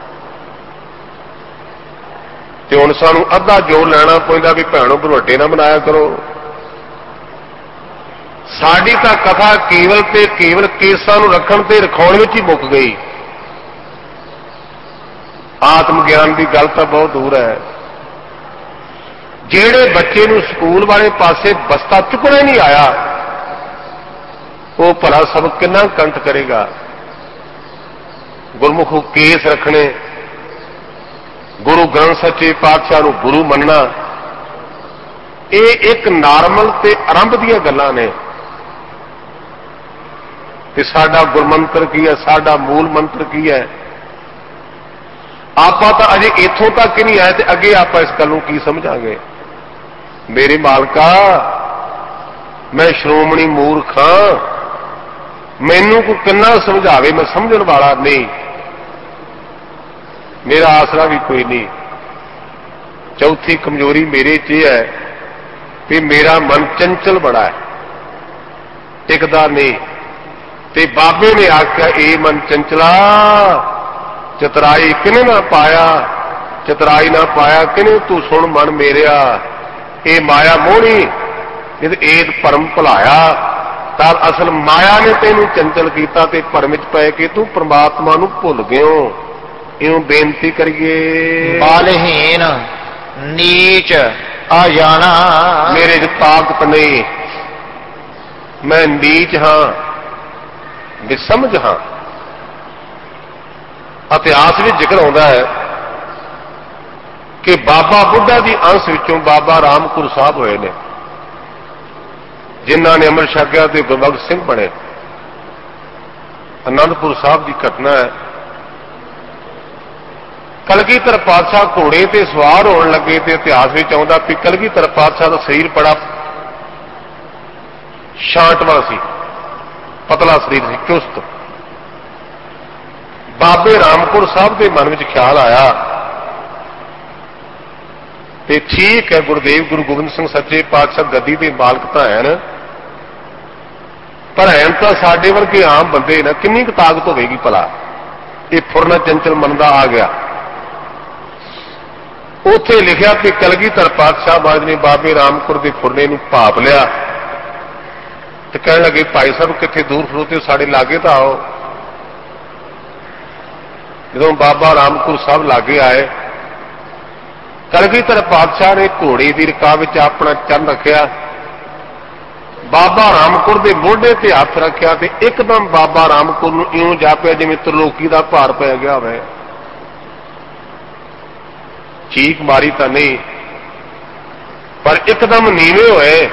ਤੇ ਹੁਣ ਸਾਨੂੰ ਅੱਧਾ ਜੋਰ ਲੈਣਾ ਪੈਂਦਾ ਵੀ ਭੈਣੋ ਭਰਵੱਟੇ ਨਾ ਬਣਾਇਆ ਕਰੋ। ਸਾਡੀ ਤਾਂ ਕਥਾ ਕੇਵਲ ਤੇ ਕੇਵਲ ਕੇਸਾਂ ਨੂੰ ਰੱਖਣ ਤੇ ਰਖਾਉਣ ਵਿੱਚ ਹੀ ਮੁੱਕ ਗਈ। ਆਤਮ ਗਿਆਨ ਦੀ ਗੱਲ ਤਾਂ ਬਹੁਤ ਦੂਰ ਹੈ। ਜਿਹੜੇ ਬੱਚੇ ਨੂੰ ਸਕੂਲ ਵਾਲੇ ਪਾਸੇ ਬਸਤਾ ਚੁੱਕਣਾ ਨਹੀਂ ਆਇਆ, ਉਹ ਭਲਾ ਸਬਕ ਕਿੰਨਾ ਕੰਠ ਕਰੇਗਾ। ਗੁਰਮੁਖੋਂ ਕੇਸ ਰੱਖਣੇ, ਗੁਰੂ ਗ੍ਰੰਥ ਸੱਚੇ ਪਾਤਸ਼ਾਹ ਨੂੰ ਗੁਰੂ ਮੰਨਣਾ, ਇਹ ਇੱਕ ਨਾਰਮਲ ਤੇ ਆਰੰਭ ਦੀਆਂ ਗੱਲਾਂ ਨੇ। ਤੇ ਸਾਡਾ ਗੁਰਮੰਤਰ ਕੀ ਹੈ, ਸਾਡਾ ਮੂਲ ਮੰਤਰ ਕੀ ਹੈ, ਆਪਾਂ ਤਾਂ ਅਜੇ ਇੱਥੋਂ ਤੱਕ ਹੀ ਨਹੀਂ ਆਏ, ਤੇ ਅੱਗੇ ਆਪਾਂ ਇਸ ਗੱਲ ਨੂੰ ਕੀ ਸਮਝਾਂਗੇ। ਮੇਰੇ ਮਾਲਕਾ, ਮੈਂ ਸ਼੍ਰੋਮਣੀ ਮੂਰਖ ਹਾਂ, ਮੈਨੂੰ ਕੋਈ ਕਿੰਨਾ ਸਮਝਾਵੇ, ਮੈਂ ਸਮਝਣ ਵਾਲਾ ਨਹੀਂ, ਮੇਰਾ ਆਸਰਾ ਵੀ ਕੋਈ ਨਹੀਂ। ਚੌਥੀ ਕਮਜ਼ੋਰੀ ਮੇਰੇ 'ਚ ਇਹ ਹੈ ਕਿ ਮੇਰਾ ਮਨ ਚੰਚਲ ਬੜਾ ਹੈ, ਟਿਕਦਾ ਨਹੀਂ। ਤੇ ਬਾਬੇ ਨੇ ਆਖਿਆ, ਇਹ ਮਨ ਚੰਚਲਾ ਚਤਰਾਈ ਕਿਨੇ ਨਾ ਪਾਇਆ, ਚਤਰਾਈ ਨਾ ਪਾਇਆ ਕਿਨੇ ਤੂੰ ਸੁਣ ਮਨ ਮੇਰਿਆ, ਇਹ ਮਾਇਆ ਮੋਹਣੀ ਜਦ ਏਦ ਭਰਮ ਭੁਲਾਇਆ, ਤਾਂ ਅਸਲ ਮਾਇਆ ਨੇ ਤੈਨੂੰ ਚੰਚਲ ਕੀਤਾ ਤੇ ਭਰਮ ਵਿੱਚ ਪੈ ਕੇ ਤੂੰ ਪ੍ਰਮਾਤਮਾ ਨੂੰ ਭੁੱਲ ਗਿਓ। ਇਉਂ ਬੇਨਤੀ ਕਰੀਏ, ਬਾਲਹੀਨ ਨੀਚ ਆ ਜਾਣਾ ਮੇਰੇ 'ਚ ਤਾਕਤ ਨਹੀਂ, ਮੈਂ ਨੀਚ ਹਾਂ, ਬੇਸਮਝ ਹਾਂ। ਇਤਿਹਾਸ ਵਿੱਚ ਜ਼ਿਕਰ ਆਉਂਦਾ ਹੈ ਕਿ ਬਾਬਾ ਬੁੱਢਾ ਦੀ ਅੰਸ਼ ਵਿੱਚੋਂ ਬਾਬਾ ਰਾਮਕੁਰ ਸਾਹਿਬ ਹੋਏ ਨੇ, ਜਿਨ੍ਹਾਂ ਨੇ ਅੰਮ੍ਰਿਤ ਛਕਿਆ ਤੇ ਗੁਰਬਖਸ਼ ਸਿੰਘ ਬਣੇ। ਅਨੰਦਪੁਰ ਸਾਹਿਬ ਦੀ ਘਟਨਾ ਹੈ। ਕਲਗੀਧਰ ਪਾਤਸ਼ਾਹ ਘੋੜੇ ਤੇ ਸਵਾਰ ਹੋਣ ਲੱਗੇ ਤੇ ਇਤਿਹਾਸ ਵਿੱਚ ਆਉਂਦਾ ਕਿ ਕਲਗੀਧਰ ਪਾਤਸ਼ਾਹ ਦਾ ਸਰੀਰ ਬੜਾ ਛਾਂਟਵਾਂ ਸੀ, ਪਤਲਾ ਸਰੀਰ ਸੀ, ਚੁਸਤ। ਬਾਬੇ ਰਾਮਕੁਰ ਸਾਹਿਬ ਦੇ ਮਨ ਵਿੱਚ ਖਿਆਲ ਆਇਆ ਤੇ ਠੀਕ ਹੈ, ਗੁਰਦੇਵ ਗੁਰੂ ਗੋਬਿੰਦ ਸਿੰਘ ਸੱਚੇ ਪਾਤਸ਼ਾਹ ਗੱਦੀ ਦੇ ਮਾਲਕ ਤਾਂ ਹਨ, ਪਰ ਐਨ ਤਾਂ ਸਾਡੇ ਵਰਗੇ ਆਮ ਬੰਦੇ ਨਾ, ਕਿੰਨੀ ਕੁ ਤਾਕਤ ਹੋਵੇਗੀ ਭਲਾ। ਇਹ ਫੁਰਨਾ ਚੰਚਲ ਮਨ ਦਾ ਆ ਗਿਆ। ਉੱਥੇ ਲਿਖਿਆ ਕਿ ਕਲਗੀਧਰ ਪਾਤਸ਼ਾਹ ਬਾਜ ਨੇ ਬਾਬੇ ਰਾਮਕੁਰ ਦੇ ਫੁਰਨੇ ਨੂੰ ਭਾਪ ਲਿਆ ਤੇ ਕਹਿਣ ਲੱਗੇ, ਭਾਈ ਸਾਹਿਬ ਕਿੱਥੇ ਦੂਰ ਖਲੋਤੇ, ਸਾਡੇ ਲਾਗੇ ਤਾਂ ਆਓ। ਜਦੋਂ ਬਾਬਾ ਰਾਮਕੁਰ ਸਾਹਿਬ ਲਾਗੇ ਆਏ, ਕਲਗੀਧਰ ਪਾਤਸ਼ਾਹ ਨੇ ਘੋੜੇ ਦੀ ਰਕਾਬ ਵਿੱਚ ਆਪਣਾ ਚਰਨ ਰੱਖਿਆ, ਬਾਬਾ ਰਾਮਕੁਰ ਦੇ ਮੋਢੇ ਤੇ ਹੱਥ ਰੱਖਿਆ ਤੇ ਇੱਕਦਮ ਬਾਬਾ ਰਾਮਕੁਰ ਨੂੰ ਇਉਂ ਜਾਪਿਆ ਜਿਵੇਂ ਤਰਲੋਕੀ ਦਾ ਭਾਰ ਪੈ ਗਿਆ ਹੋਵੇ। ਚੀਕ ਮਾਰੀ ਤਾਂ ਨਹੀਂ, ਪਰ ਇੱਕਦਮ ਨੀਵੇਂ ਹੋਏ।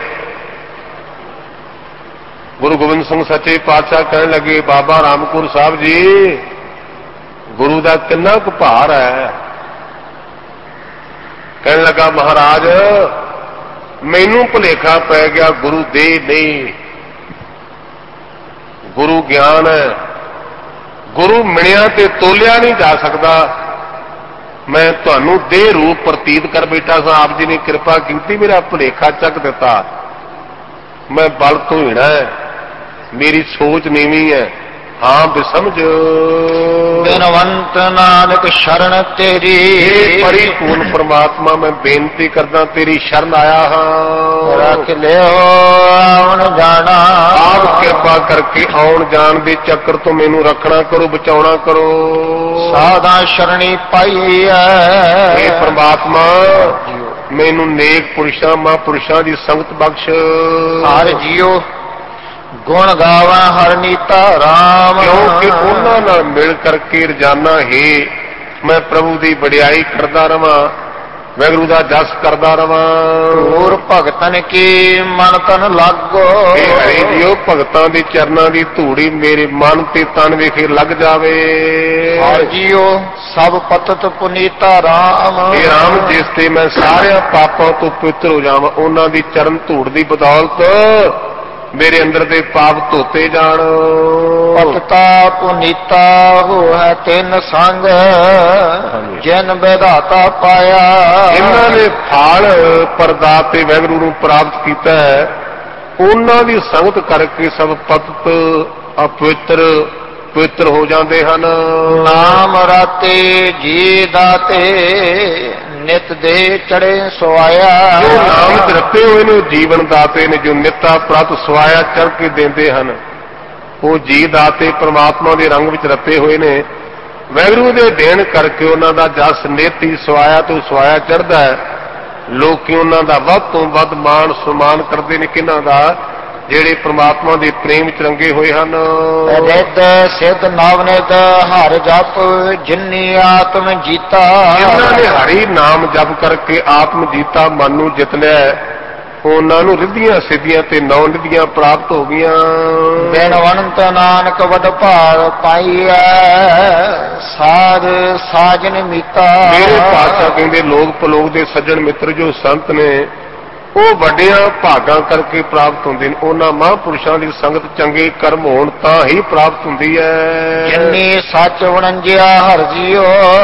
ਗੁਰੂ ਗੋਬਿੰਦ ਸਿੰਘ ਸੱਚੇ ਪਾਤਸ਼ਾਹ ਕਹਿਣ ਲੱਗੇ, ਬਾਬਾ ਰਾਮਕੁਰ ਸਾਹਿਬ ਜੀ, ਗੁਰੂ ਦਾ ਕਿੰਨਾ ਕੁ ਭਾਰ ਹੈ। ਕਹਿਣ ਲੱਗਾ, ਮਹਾਰਾਜ ਮੈਨੂੰ ਭੁਲੇਖਾ ਪੈ ਗਿਆ, ਗੁਰੂ ਦੇ ਨਹੀਂ, ਗੁਰੂ ਗਿਆਨ ਹੈ, ਗੁਰੂ ਮਿਣਿਆ ਤੇ ਤੋਲਿਆ ਨਹੀਂ ਜਾ ਸਕਦਾ। ਮੈਂ ਤੁਹਾਨੂੰ ਦੇਹ ਰੂਪ ਪ੍ਰਤੀਤ ਕਰ ਬੈਠਾ ਸਾਂ, ਆਪ ਜੀ ਨੇ ਕਿਰਪਾ ਕੀਤੀ, ਮੇਰਾ ਭੁਲੇਖਾ ਚੱਕ ਦਿੱਤਾ। ਮੈਂ ਬਲ ਤੋਂ ਹੀਣਾ ਹੈ, ਮੇਰੀ ਸੋਚ ਨੀਵੀਂ ਹੈ, ਹਾਂ ਬਿਸਮਝ। ਬਿਨਵੰਤ ਨਾਨਕ ਸ਼ਰਨ ਤੇਰੀ, ਪਰਿਪੂਰਨ ਪ੍ਰਮਾਤਮਾ ਮੈਂ ਬੇਨਤੀ ਕਰਦਾ ਤੇਰੀ ਸ਼ਰਨ ਆਇਆ ਹਾਂ। ਰੱਖ ਲਿਓ ਆਉਣ ਜਾਣਾ, ਆਪ ਕਿਰਪਾ ਕਰਕੇ ਆਉਣ ਜਾਣ ਦੇ ਚੱਕਰ ਤੋਂ ਮੈਨੂੰ ਰੱਖਣਾ ਕਰੋ, ਬਚਾਉਣਾ ਕਰੋ। ਸਾਧਾ ਸ਼ਰਣੀ ਪਾਈ ਐ, ਇਹ ਪ੍ਰਮਾਤਮਾ ਮੈਨੂੰ ਨੇਕ ਪੁਰਸ਼ਾਂ ਮਹਾਂਪੁਰਸ਼ਾਂ ਦੀ ਸੰਗਤ ਬਖਸ਼। ਹਰ ਜੀਓ ਗੁਣ ਗਾਵਾਂ ਹਰ ਨੀਤਾ ਰਾਮ, ਕਿਉਂਕਿ ਉਹਨਾਂ ਨਾਲ ਮਿਲ ਕਰਕੇ ਰੋਜ਼ਾਨਾ ਹੀ ਮੈਂ ਪ੍ਰਭੂ ਦੀ ਵਡਿਆਈ ਕਰਦਾ ਰਵਾਂ, ਵਾਹਿਗੁਰੂ ਦਾ ਜਸ ਕਰਦਾ ਰਵਾਂ। ਹੋਰ ਭਗਤਨ ਕੀ ਮਨ ਤਨ ਲਾਗੋ, ਇਹ ਹਰੀ ਜੀਓ ਭਗਤਾਂ ਦੇ ਚਰਨਾਂ ਦੀ ਧੂੜੀ ਮੇਰੇ ਮਨ ਤੇ ਤਨ ਵਿਖੇ ਲੱਗ ਜਾਵੇ। ਹਰ ਜੀਓ ਸਭ ਪਤਤ ਪੁਨੀਤਾ ਰਾਮ, ਇਹ ਰਾਮ ਜਿਸ ਤੇ ਮੈਂ ਸਾਰਿਆਂ ਪਾਪਾਂ ਤੋਂ ਪਵਿੱਤਰ ਹੋ ਜਾਵਾਂ, ਉਹਨਾਂ ਦੀ ਚਰਨ ਧੂੜ ਦੀ ਬਦੌਲਤ ਮੇਰੇ ਅੰਦਰ ਦੇ ਪਾਪ ਧੋਤੇ ਜਾਣ। ਪਤਤਾ ਪੁਨੀਤਾ ਹੋਇ ਤਿੰਨ ਸੰਗ, ਜਿਨ ਵਿਧਾਤਾ ਪਾਇਆ। ਇਹਨਾਂ ਨੇ ਫਲ ਪਰਦਾਤੇ ਵਾਹਿਗੁਰੂ ਨੂੰ ਪ੍ਰਾਪਤ ਕੀਤਾ ਹੈ, ਉਹਨਾਂ ਦੀ ਸੰਗਤ ਕਰਕੇ ਸਭ ਪਤਿਤ ਅਪਵਿੱਤਰ ਪਵਿੱਤਰ ਹੋ ਜਾਂਦੇ ਹਨ। ਨਾਮ ਰਾਤੇ ਜੀ ਦਾਤੇ, ਨਿਤ ਦੇ ਚੜੇ ਸਵਾਇਆ। ਜੋ ਨਾਮ ਚ ਰੱਤੇ ਹੋਏ ਨੇ ਉਹ ਜੀਵਨ ਦਾਤੇ ਨੇ, ਜੋ ਨਿੱਤਾ ਪ੍ਰਤ ਸਵਾਇਆ ਚੜ ਕੇ ਦਿੰਦੇ ਹਨ। ਉਹ ਜੀ ਦਾਤੇ ਪ੍ਰਮਾਤਮਾ ਦੇ ਰੰਗ ਵਿੱਚ ਰੱਤੇ ਹੋਏ ਨੇ, ਵਾਹਿਗੁਰੂ ਦੇ ਦੇਣ ਕਰਕੇ ਉਹਨਾਂ ਦਾ ਜਸ ਨਿਤ ਹੀ ਸਵਾਇਆ ਤੋਂ ਸਵਾਇਆ ਚੜ੍ਹਦਾ ਹੈ। ਲੋਕੀ ਉਹਨਾਂ ਦਾ ਵੱਧ ਤੋਂ ਵੱਧ ਮਾਣ ਸਨਮਾਨ ਕਰਦੇ ਨੇ, ਕਿਹਨਾਂ ਦਾ? ਜਿਹੜੇ ਪ੍ਰਮਾਤਮਾ ਦੇ ਪ੍ਰੇਮ ਚ ਰੰਗੇ ਹੋਏ ਹਨ। ਰਿੱਧ ਸਿੱਧ ਨਵਨਿਤ ਹਰ ਜਪ, ਜਿਨੀ ਆਤਮ ਜੀਤਾ। ਜਿਨ੍ਹਾਂ ਨੇ ਹਰੀ ਨਾਮ ਜਪ ਕਰਕੇ ਆਤਮ ਜੀਤਾ ਮਨ ਨੂੰ ਜਿੱਤ ਲਿਆ, ਉਹਨਾਂ ਨੂੰ ਰਿੱਧੀਆਂ ਸਿੱਧੀਆਂ ਤੇ ਨੌ ਨਿਧੀਆਂ ਪ੍ਰਾਪਤ ਹੋ ਗਈਆਂ। ਬਿਨਵੰਤ ਨਾਨਕ ਵਡ ਭਾਗ ਪਾਈਐ, ਸਾਧ ਸਾਜਨ ਮੀਤਾ। ਮੇਰੇ ਪਾਤਸ਼ਾਹ ਕਹਿੰਦੇ ਲੋਕ ਪਲੋਕ ਦੇ ਸੱਜਣ ਮਿੱਤਰ ਜੋ ਸੰਤ ਨੇ, ਉਹ ਵੱਡਿਆਂ ਭਾਗਾਂ ਕਰਕੇ ਪ੍ਰਾਪਤ ਹੁੰਦੇ ਨੇ। ਉਹਨਾਂ ਮਹਾਂਪੁਰਸ਼ਾਂ ਦੀ ਸੰਗਤ ਚੰਗੇ ਕਰਮ ਹੋਣ ਤਾਂ ਹੀ ਪ੍ਰਾਪਤ ਹੁੰਦੀ ਹੈ। ਜਿਨੀ ਸੱਚ ਵਣੰਜਿਆ ਹਰ ਜੀਓ,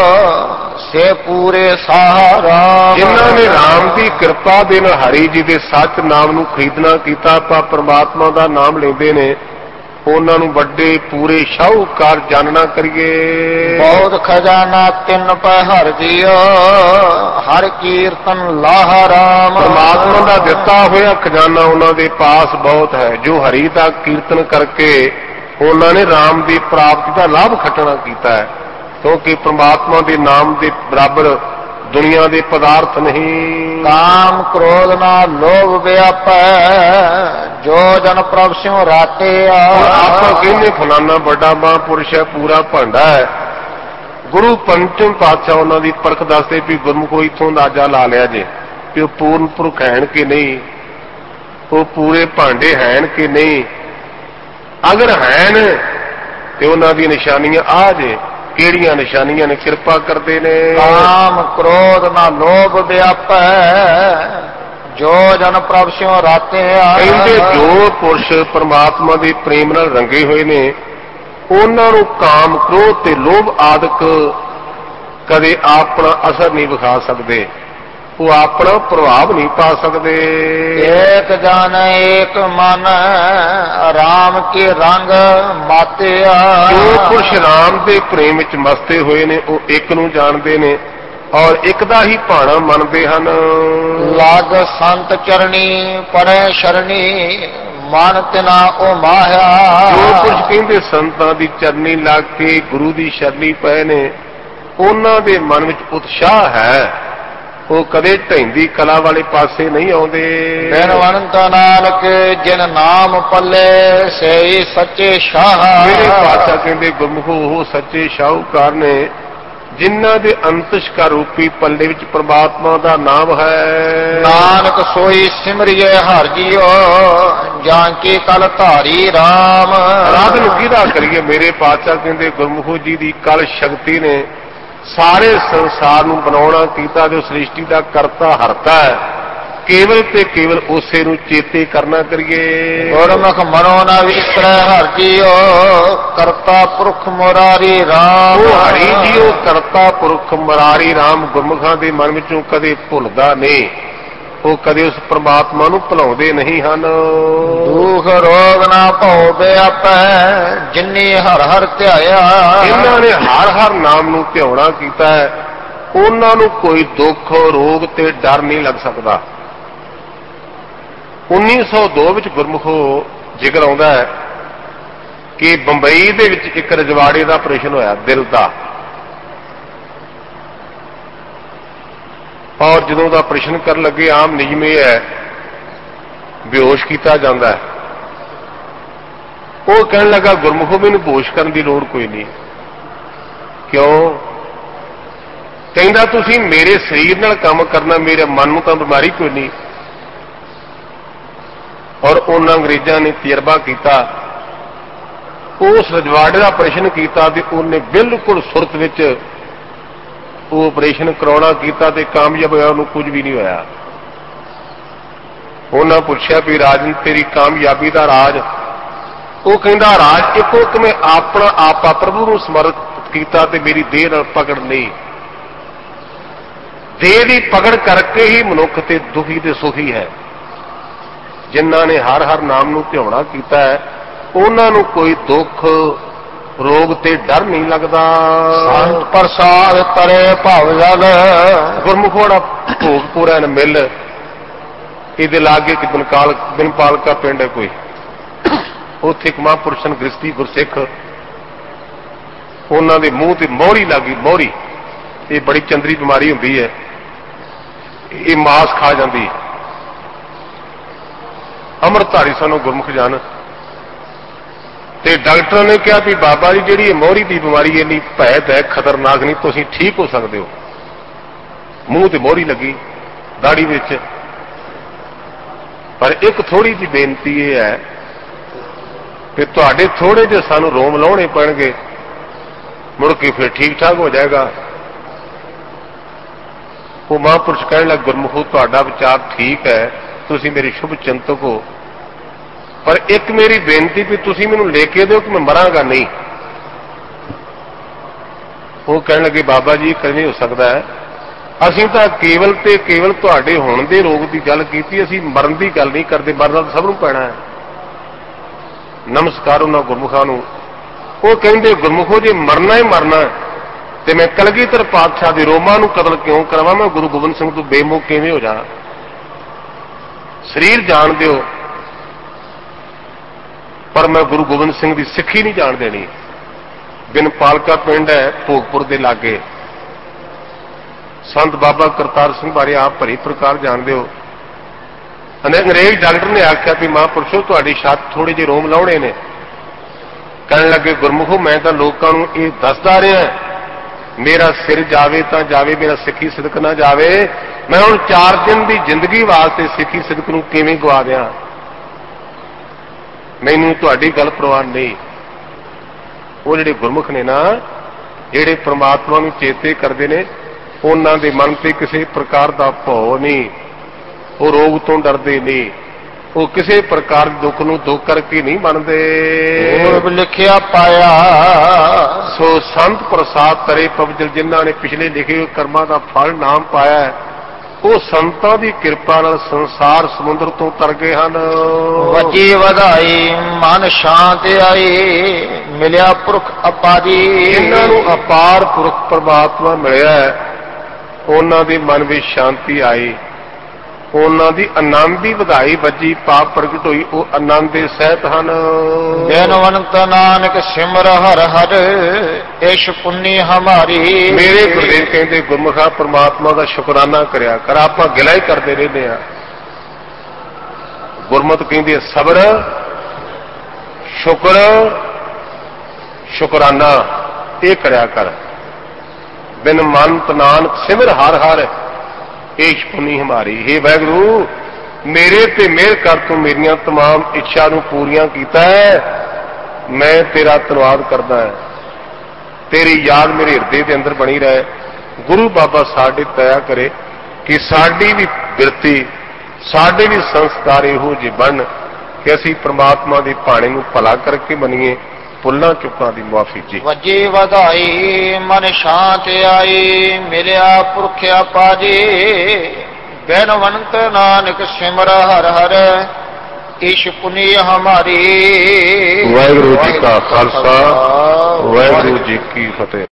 ਸੇ ਪੂਰੇ ਸਹਾਰਾ। ਜਿਨ੍ਹਾਂ ਨੇ ਰਾਮ ਦੀ ਕਿਰਪਾ ਦੇ ਨਾਲ ਹਰੀ ਜੀ ਦੇ ਸੱਚ ਨਾਮ ਨੂੰ ਖਰੀਦਣਾ ਕੀਤਾ, ਆਪਾਂ ਪ੍ਰਮਾਤਮਾ ਦਾ ਨਾਮ ਲੈਂਦੇ ਨੇ, ਉਹਨਾਂ ਨੂੰ ਵੱਡੇ ਪੂਰੇ ਸ਼ਾਹੂਕਾਰ ਜਾਣਨਾ ਕਰੀਏ। ਬਹੁਤ ਖਜ਼ਾਨਾ ਤਿੰਨ ਪੈ ਹਰ ਜੀਓ, ਹਰ ਕੀਰਤਨ ਲਾਹ ਰਾਮ। ਪਰਮਾਤਮਾ ਦਾ ਦਿੱਤਾ ਹੋਇਆ ਖਜ਼ਾਨਾ ਉਹਨਾਂ ਦੇ ਪਾਸ ਬਹੁਤ ਹੈ, ਜੋ ਹਰੀ ਦਾ ਕੀਰਤਨ ਕਰਕੇ ਉਹਨਾਂ ਨੇ ਰਾਮ ਦੀ ਪ੍ਰਾਪਤੀ ਦਾ ਲਾਭ ਖੱਟਣਾ ਕੀਤਾ ਹੈ। ਕਿਉਂਕਿ ਪ੍ਰਮਾਤਮਾ ਦੇ ਨਾਮ ਦੇ ਬਰਾਬਰ ਦੁਨੀਆ ਦੇ ਪਦਾਰਥ ਨਹੀਂ। ਕਾਮ ਕ੍ਰੋਧ ਨਾ ਲੋਭ ਵਿਆਪੈ, ਜੋ ਜਨ ਪ੍ਰਭ ਸਿਉ ਰਾਤੇ। ਆਪਾਂ ਕਹਿੰਦੇ ਫਲਾਨਾ ਵੱਡਾ ਮਹਾਂਪੁਰਸ਼ ਹੈ, ਪੂਰਾ ਭਾਂਡਾ ਹੈ। ਗੁਰੂ ਪੰਚਮ ਪਾਤਸ਼ਾਹ ਉਹਨਾਂ ਦੀ ਪਰਖ ਦੱਸਦੇ ਵੀ ਗੁਰਮੁਖੋ ਇੱਥੋਂ ਅੰਦਾਜ਼ਾ ਲਾ ਲਿਆ ਜੇ ਕਿ ਉਹ ਪੂਰਨ ਪੁਰਖ ਹੈਣ ਕਿ ਨਹੀਂ, ਉਹ ਪੂਰੇ ਭਾਂਡੇ ਹੈਣ ਕਿ ਨਹੀਂ। ਅਗਰ ਹੈਣ ਤੇ ਉਹਨਾਂ ਦੀ ਨਿਸ਼ਾਨੀਆਂ ਆ ਜੇ। ਕਿਹੜੀਆਂ ਨਿਸ਼ਾਨੀਆਂ ਨੇ? ਕਿਰਪਾ ਕਰਦੇ ਨੇ। ਕਾਮ ਕ੍ਰੋਧ ਨਾ ਲੋਭ ਵਿਆਪੈ, ਜੋ ਜਨ ਪ੍ਰਭ ਸਿਉ ਰਾਤੇ। ਕਹਿੰਦੇ ਜੋ ਪੁਰਸ਼ ਪਰਮਾਤਮਾ ਦੇ ਪ੍ਰੇਮ ਨਾਲ ਰੰਗੇ ਹੋਏ ਨੇ, ਉਹਨਾਂ ਨੂੰ ਕਾਮ ਕ੍ਰੋਧ ਤੇ ਲੋਭ ਆਦਿਕ ਕਦੇ ਆਪਣਾ ਅਸਰ ਨਹੀਂ ਵਿਖਾ ਸਕਦੇ, ਉਹ ਆਪਣਾ ਪ੍ਰਭਾਵ ਨਹੀਂ ਪਾ ਸਕਦੇ। ਏਕ ਜਨ ਏਕ ਮਨ, ਰਾਮ ਕੇ ਰੰਗ ਮਾਤਿਆ। ਜੋ ਪੁਰਸ਼ ਰਾਮ ਦੇ ਪ੍ਰੇਮ ਵਿੱਚ ਮਸਤੇ ਹੋਏ ਨੇ, ਉਹ ਇੱਕ ਨੂੰ ਜਾਣਦੇ ਨੇ ਔਰ ਇੱਕ ਦਾ ਹੀ ਭਾਣਾ ਮੰਨਦੇ ਹਨ। ਲਾਗ ਸੰਤ ਚਰਣੀ ਪੜੈ ਸ਼ਰਣੀ, ਮਨ ਤਿਨਾ ਉਹ ਮਾਹਿਆ। ਜੋ ਪੁਰਸ਼ ਕਹਿੰਦੇ ਸੰਤਾਂ ਦੀ ਚਰਨੀ ਲੱਗ ਕੇ ਗੁਰੂ ਦੀ ਸ਼ਰਨੀ ਪਏ ਨੇ, ਉਹਨਾਂ ਦੇ ਮਨ ਵਿੱਚ ਉਤਸ਼ਾਹ ਹੈ, ਉਹ ਕਦੇ ਢਹਿੰਦੀ ਕਲਾ ਵਾਲੇ ਪਾਸੇ ਨਹੀਂ ਆਉਂਦੇ। ਬਿਨਵੰਤ ਨਾਨਕ ਜਿਨ ਨਾਮ ਪੱਲੇ, ਸੇ ਸੱਚੇ ਸ਼ਾਹ। ਮੇਰੇ ਪਾਤਸ਼ਾਹ ਕਹਿੰਦੇ ਗੁਰਮੁਖੋ ਉਹ ਸੱਚੇ ਸ਼ਾਹੂਕਾਰ ਨੇ, ਜਿਨ੍ਹਾਂ ਦੇ ਅੰਤਸ਼ਕਾ ਰੂਪੀ ਪੱਲੇ ਵਿੱਚ ਪ੍ਰਮਾਤਮਾ ਦਾ ਨਾਮ ਹੈ। ਨਾਨਕ ਸੋਈ ਸਿਮਰਿਏ ਹਰ ਜੀਓ, ਜਾਂ ਕੀ ਕਲ ਧਾਰੀ ਰਾਮ। ਆਰਾਧਨ ਕਿਹਦਾ ਕਰੀਏ? ਮੇਰੇ ਪਾਤਸ਼ਾਹ ਕਹਿੰਦੇ ਗੁਰਮੁਖੋ ਜੀ ਦੀ ਕਲ ਸ਼ਕਤੀ ਨੇ ਸਾਰੇ ਸੰਸਾਰ ਨੂੰ ਬਣਾਉਣਾ ਕੀਤਾ, ਜੋ ਸ੍ਰਿਸ਼ਟੀ ਦਾ ਕਰਤਾ ਹਰਤਾ ਹੈ। ਕੇਵਲ ਤੇ ਕੇਵਲ ਉਸੇ ਨੂੰ ਚੇਤੇ ਕਰਨਾ ਕਰੀਏ। ਗੁਰਮੁਖ ਮਨੋ ਨਾ ਵਿਸਰੈ ਹਰ ਜੀਓ, ਕਰਤਾ ਪੁਰਖ ਮੁਰਾਰੀ ਰਾਮ। ਉਹ ਹਰੀ ਜੀਓ ਕਰਤਾ ਪੁਰਖ ਮੁਰਾਰੀ ਰਾਮ ਗੁਰਮੁਖਾਂ ਦੇ ਮਨ ਵਿੱਚੋਂ ਕਦੇ ਭੁੱਲਦਾ ਨਹੀਂ। ਉਹ ਕਦੇ ਉਸ ਪ੍ਰਮਾਤਮਾ ਨੂੰ ਭੁਲਾਉਂਦੇ ਨਹੀਂ ਹਨ। ਦੁਖ ਰੋਗ ਨਾ ਭਉ ਬਿਆਪੈ ਜਿਨੀ ਹਰ ਹਰ ਧਿਆਇਆ। ਇਹਨਾਂ ਨੇ ਹਰ ਹਰ ਨਾਮ ਨੂੰ ਧਿਆਉਣਾ ਕੀਤਾ ਹੈ, ਉਹਨਾਂ ਨੂੰ ਕੋਈ ਦੁੱਖ ਰੋਗ ਤੇ ਡਰ ਨਹੀਂ ਲੱਗ ਸਕਦਾ। 1902 ਵਿੱਚ ਗੁਰਮੁਖੋ ਜ਼ਿਕਰ ਆਉਂਦਾ ਹੈ ਕਿ ਬੰਬਈ ਦੇ ਵਿੱਚ ਇੱਕ ਰਜਵਾੜੇ ਦਾ ਆਪਰੇਸ਼ਨ ਹੋਇਆ ਦਿਲ ਦਾ, ਔਰ ਜਦੋਂ ਦਾ ਆਪਰੇਸ਼ਨ ਕਰਨ ਲੱਗੇ ਆਮ ਨਿਯਮ ਇਹ ਹੈ ਬੇਹੋਸ਼ ਕੀਤਾ ਜਾਂਦਾ ਹੈ। ਉਹ ਕਹਿਣ ਲੱਗਾ ਗੁਰਮੁਖੋ ਮੈਨੂੰ ਬੇਹੋਸ਼ ਕਰਨ ਦੀ ਲੋੜ ਕੋਈ ਨਹੀਂ। ਕਿਉਂ? ਕਹਿੰਦਾ ਤੁਸੀਂ ਮੇਰੇ ਸਰੀਰ ਨਾਲ ਕੰਮ ਕਰਨਾ, ਮੇਰੇ ਮਨ ਨੂੰ ਤਾਂ ਬਿਮਾਰੀ ਕੋਈ ਨਹੀਂ। ਔਰ ਉਹਨਾਂ ਅੰਗਰੇਜ਼ਾਂ ਨੇ ਤਜਰਬਾ ਕੀਤਾ, ਉਸ ਰਜਵਾੜੇ ਦਾ ਆਪਰੇਸ਼ਨ ਕੀਤਾ ਤੇ ਉਹਨੇ ਬਿਲਕੁਲ ਸੁਰਤ ਵਿੱਚ ਉਹ ਆਪਰੇਸ਼ਨ ਕਰਾਉਣਾ ਕੀਤਾ ਤੇ ਕਾਮਯਾਬ ਹੋਇਆ, ਉਹਨੂੰ ਕੁਝ ਵੀ ਨਹੀਂ ਹੋਇਆ। ਉਹਨਾਂ ਪੁੱਛਿਆ ਵੀ ਰਾਜਨ ਤੇਰੀ ਕਾਮਯਾਬੀ ਦਾ ਰਾਜ? ਉਹ ਕਹਿੰਦਾ ਰਾਜ ਇੱਕੋ ਕਿ ਮੈਂ ਆਪਣਾ ਆਪਾ ਪ੍ਰਭੂ ਨੂੰ ਸਮਰਪਿਤ ਕੀਤਾ ਤੇ ਮੇਰੀ ਦੇਹ ਨਾਲ ਪਕੜ ਨਹੀਂ। ਦੇਹ ਦੀ ਪਕੜ ਕਰਕੇ ਹੀ ਮਨੁੱਖ ਤੇ ਦੁਖੀ ਤੇ ਸੁਖੀ ਹੈ। ਜਿਨ੍ਹਾਂ ਨੇ ਹਰ ਹਰ ਨਾਮ ਨੂੰ ਧਿਆਉਣਾ ਕੀਤਾ ਹੈ, ਉਹਨਾਂ ਨੂੰ ਕੋਈ ਦੁੱਖ ਰੋਗ ਤੇ ਡਰ ਨਹੀਂ ਲੱਗਦਾ। ਸੰਤ ਪ੍ਰਸਾਦ ਤਰੇ ਭਵ ਜਲ। ਗੁਰਮੁਖੋੜਾ ਭੋਗਪੁਰਾ ਨੇ ਮਿਲ, ਇਹਦੇ ਲਾਗੇ ਇੱਕ ਬਿਨਪਾਲਕਾ ਪਿੰਡ ਹੈ ਕੋਈ, ਉੱਥੇ ਇੱਕ ਮਹਾਂਪੁਰਸ਼ਨ ਗ੍ਰਸਤੀ ਗੁਰਸਿੱਖ, ਉਹਨਾਂ ਦੇ ਮੂੰਹ ਤੇ ਮੋਹਰੀ ਲੱਗੀ। ਮੋਹਰੀ ਇਹ ਬੜੀ ਚੰਦਰੀ ਬਿਮਾਰੀ ਹੁੰਦੀ ਹੈ, ਇਹ ਮਾਸ ਖਾ ਜਾਂਦੀ। ਅੰਮ੍ਰਿਤਧਾਰੀ ਸਾਨੂੰ ਗੁਰਮੁਖ ਜਨ ਤੇ ਡਾਕਟਰਾਂ ਨੇ ਕਿਹਾ ਵੀ ਬਾਬਾ ਜੀ ਜਿਹੜੀ ਇਹ ਮੋਹਰੀ ਦੀ ਬਿਮਾਰੀ ਇੰਨੀ ਭੈਤ ਹੈ, ਖਤਰਨਾਕ ਨਹੀਂ, ਤੁਸੀਂ ਠੀਕ ਹੋ ਸਕਦੇ ਹੋ। ਮੂੰਹ ਤੇ ਮੋਹਰੀ ਲੱਗੀ, ਦਾੜੀ ਵਿੱਚ। ਪਰ ਇੱਕ ਥੋੜੀ ਜਿਹੀ ਬੇਨਤੀ ਇਹ ਹੈ ਕਿ ਤੁਹਾਡੇ ਥੋੜੇ ਜਿਹੇ ਸਾਨੂੰ ਰੋਮ ਲਾਉਣੇ ਪੈਣਗੇ, ਮੁੜ ਕੇ ਫਿਰ ਠੀਕ ਠਾਕ ਹੋ ਜਾਏਗਾ। ਉਹ ਮਹਾਂਪੁਰਸ਼ ਕਹਿਣ ਲੱਗ ਗੁਰਮੁਖੋ ਤੁਹਾਡਾ ਵਿਚਾਰ ਠੀਕ ਹੈ, ਤੁਸੀਂ ਮੇਰੀ ਸ਼ੁਭ ਚਿੰਤਕ ਹੋ, ਪਰ ਇੱਕ ਮੇਰੀ ਬੇਨਤੀ ਵੀ ਤੁਸੀਂ ਮੈਨੂੰ ਲੈ ਕੇ ਦਿਓ ਕਿ ਮੈਂ ਮਰਾਂਗਾ ਨਹੀਂ। ਉਹ ਕਹਿਣ ਲੱਗੇ ਬਾਬਾ ਜੀ ਕਦੇ ਨਹੀਂ ਹੋ ਸਕਦਾ ਹੈ, ਅਸੀਂ ਤਾਂ ਕੇਵਲ ਤੇ ਕੇਵਲ ਤੁਹਾਡੇ ਹੋਣ ਦੇ ਰੋਗ ਦੀ ਗੱਲ ਕੀਤੀ, ਅਸੀਂ ਮਰਨ ਦੀ ਗੱਲ ਨਹੀਂ ਕਰਦੇ। ਮਰਨਾ ਤਾਂ ਸਭ ਨੂੰ ਪੈਣਾ ਹੈ। ਨਮਸਕਾਰ ਉਹਨਾਂ ਗੁਰਮੁਖਾਂ ਨੂੰ। ਉਹ ਕਹਿੰਦੇ ਗੁਰਮੁਖੋ ਜੇ ਮਰਨਾ ਹੀ ਮਰਨਾ ਤੇ ਮੈਂ ਕਲਗੀਧਰ ਪਾਤਸ਼ਾਹ ਦੇ ਰੋਮਾਂ ਨੂੰ ਕਤਲ ਕਿਉਂ ਕਰਾਵਾਂ? ਮੈਂ ਗੁਰੂ ਗੋਬਿੰਦ ਸਿੰਘ ਤੋਂ ਬੇਮੁਖ ਕਿਵੇਂ ਹੋ ਜਾਣਾ? ਸਰੀਰ ਜਾਣ ਦਿਓ, ਪਰ ਮੈਂ ਗੁਰੂ ਗੋਬਿੰਦ ਸਿੰਘ ਦੀ ਸਿੱਖੀ ਨਹੀਂ ਜਾਣ ਦੇਣੀ। ਬਿਨਪਾਲਕਾ ਪਿੰਡ ਹੈ ਭੋਗਪੁਰ ਦੇ ਲਾਗੇ। ਸੰਤ ਬਾਬਾ ਕਰਤਾਰ ਸਿੰਘ ਬਾਰੇ ਆਪ ਭਰੀ ਪ੍ਰਕਾਰ ਜਾਣਦੇ ਹੋ। ਅੰਗਰੇਜ਼ ਡਾਕਟਰ ਨੇ ਆਖਿਆ ਵੀ ਮਹਾਂਪੁਰਸ਼ੋ ਤੁਹਾਡੀ ਛਾਤ ਥੋੜੇ ਜਿਹੇ ਰੋਮ ਲਾਉਣੇ ਨੇ। ਕਹਿਣ ਲੱਗੇ ਗੁਰਮੁਖੋ ਮੈਂ ਤਾਂ ਲੋਕਾਂ ਨੂੰ ਇਹ ਦੱਸਦਾ ਰਿਹਾ, ਮੇਰਾ ਸਿਰ ਜਾਵੇ ਤਾਂ ਜਾਵੇ, ਮੇਰਾ ਸਿੱਖੀ ਸਿਦਕ ਨਾ ਜਾਵੇ। ਮੈਂ ਹੁਣ 4 ਦਿਨ ਦੀ ਜ਼ਿੰਦਗੀ ਵਾਸਤੇ ਸਿੱਖੀ ਸਿਦਕ ਨੂੰ ਕਿਵੇਂ ਗਵਾ ਦਿਆਂ? ਮੈਨੂੰ ਤੁਹਾਡੀ ਗੱਲ ਪ੍ਰਵਾਨ ਨਹੀਂ। ਉਹ ਜਿਹੜੇ ਗੁਰਮੁਖ ਨੇ ਨਾ, ਜਿਹੜੇ ਪ੍ਰਮਾਤਮਾ ਨੂੰ ਚੇਤੇ ਕਰਦੇ ਨੇ, ਉਹਨਾਂ ਦੇ ਮਨ ਤੇ ਕਿਸੇ ਪ੍ਰਕਾਰ ਦਾ ਭਉ ਨਹੀਂ, ਉਹ ਰੋਗ ਤੋਂ ਡਰਦੇ ਨਹੀਂ, ਉਹ ਕਿਸੇ ਪ੍ਰਕਾਰ ਦੇ ਦੁੱਖ ਨੂੰ ਦੁੱਖ ਕਰਕੇ ਨਹੀਂ ਮੰਨਦੇ। ਪੂਰਬ ਲਿਖਿਆ ਪਾਇਆ ਸੋ ਸੰਤ ਪ੍ਰਸਾਦ ਤਰੇ ਪਵਜਲ, ਜਿਨ੍ਹਾਂ ਨੇ ਪਿਛਲੇ ਲਿਖੇ ਹੋਏ ਕਰਮਾਂ ਦਾ ਫਲ ਨਾਮ ਪਾਇਆ, ਉਹ ਸੰਤਾਂ ਦੀ ਕਿਰਪਾ ਨਾਲ ਸੰਸਾਰ ਸਮੁੰਦਰ ਤੋਂ ਤਰ ਗਏ ਹਨ। ਵਜੀ ਵਧਾਈ ਮਨ ਸ਼ਾਂਤ ਆਈ, ਮਿਲਿਆ ਪੁਰਖ ਅਪਾਰੀ। ਜਿਨ੍ਹਾਂ ਨੂੰ ਅਪਾਰ ਪੁਰਖ ਪਰਮਾਤਮਾ ਮਿਲਿਆ, ਉਹਨਾਂ ਦੇ ਮਨ ਵਿੱਚ ਸ਼ਾਂਤੀ ਆਈ, ਉਹਨਾਂ ਦੀ ਆਨੰਦ ਦੀ ਵਧਾਈ ਵੱਜੀ, ਪਾਪ ਪ੍ਰਗਟ ਹੋਈ, ਉਹ ਆਨੰਦ ਦੇ ਸਹਿਤ ਹਨ। ਬੇਨਵੰਤ ਨਾਨਕ ਸਿਮਰ ਹਰ ਹਰ, ਏਸ਼ ਪੁੰਨੀ ਹਮਾਰੀ। ਮੇਰੇ ਗੁਰਦੇਵ ਕਹਿੰਦੇ ਗੁਰਮੁਖਾ ਪਰਮਾਤਮਾ ਦਾ ਸ਼ੁਕਰਾਨਾ ਕਰਿਆ ਕਰ। ਆਪਾਂ ਗਿਲਾ ਹੀ ਕਰਦੇ ਰਹਿੰਦੇ ਆ। ਗੁਰਮਤਿ ਕਹਿੰਦੇ ਸਬਰ, ਸ਼ੁਕਰ, ਸ਼ੁਕਰਾਨਾ ਇਹ ਕਰਿਆ ਕਰ। ਬਿਨ ਮੰਤ ਨਾਨਕ ਸਿਮਰ ਹਰ ਹਰ, ਏਸ਼ ਪੁੰਨੀ ਹਮਾਰੀ। ਹੇ ਵਾਹਿਗੁਰੂ ਮੇਰੇ ਤੇ ਮਿਹਰ ਕਰ, ਤੂੰ ਮੇਰੀਆਂ तमाम ਇੱਛਾ ਨੂੰ ਪੂਰੀਆਂ ਕੀਤਾ ਹੈ। ਮੈਂ ਤੇਰਾ ਧੰਨਵਾਦ ਕਰਦਾ ਹਾਂ। ਤੇਰੀ ਯਾਦ ਮੇਰੇ ਹਿਰਦੇ ਦੇ ਅੰਦਰ ਬਣੀ ਰਹੇ। ਗੁਰੂ ਬਾਬਾ ਸਾਡੇ ਦਇਆ ਕਰੇ ਕਿ ਸਾਡੀ ਵੀ ਬਿਰਤੀ, ਸਾਡੇ ਵੀ ਸੰਸਕਾਰ ਇਹੋ ਜਿਹੇ ਬਣ ਕਿ ਅਸੀਂ ਪ੍ਰਮਾਤਮਾ ਦੀ ਬਾਣੀ ਨੂੰ ਭਲਾ ਕਰਕੇ ਮੰਨੀਏ। ਭੁੱਲਾਂ ਚੁੱਕਾਂ ਦੀ ਮੁਆਫੀ ਜੀ। ਵਜੀ ਵਧਾਈ ਮਨ ਸ਼ਾਂਤ ਆਈ, ਮਿਲਿਆ ਪੁਰਖ ਅਪਾਰੀ। ਬੈਨਵੰਤ ਨਾਨਕ ਸਿਮਰ ਹਰ ਹਰ ਈਸ਼ ਪੁਨੀ ਹਮਾਰੀ। ਵਾਹਿਗੁਰੂ ਜੀ ਕਾ ਖਾਲਸਾ ਵਾਹਿਗੁਰੂ ਜੀ ਕੀ ਫਤਿਹ।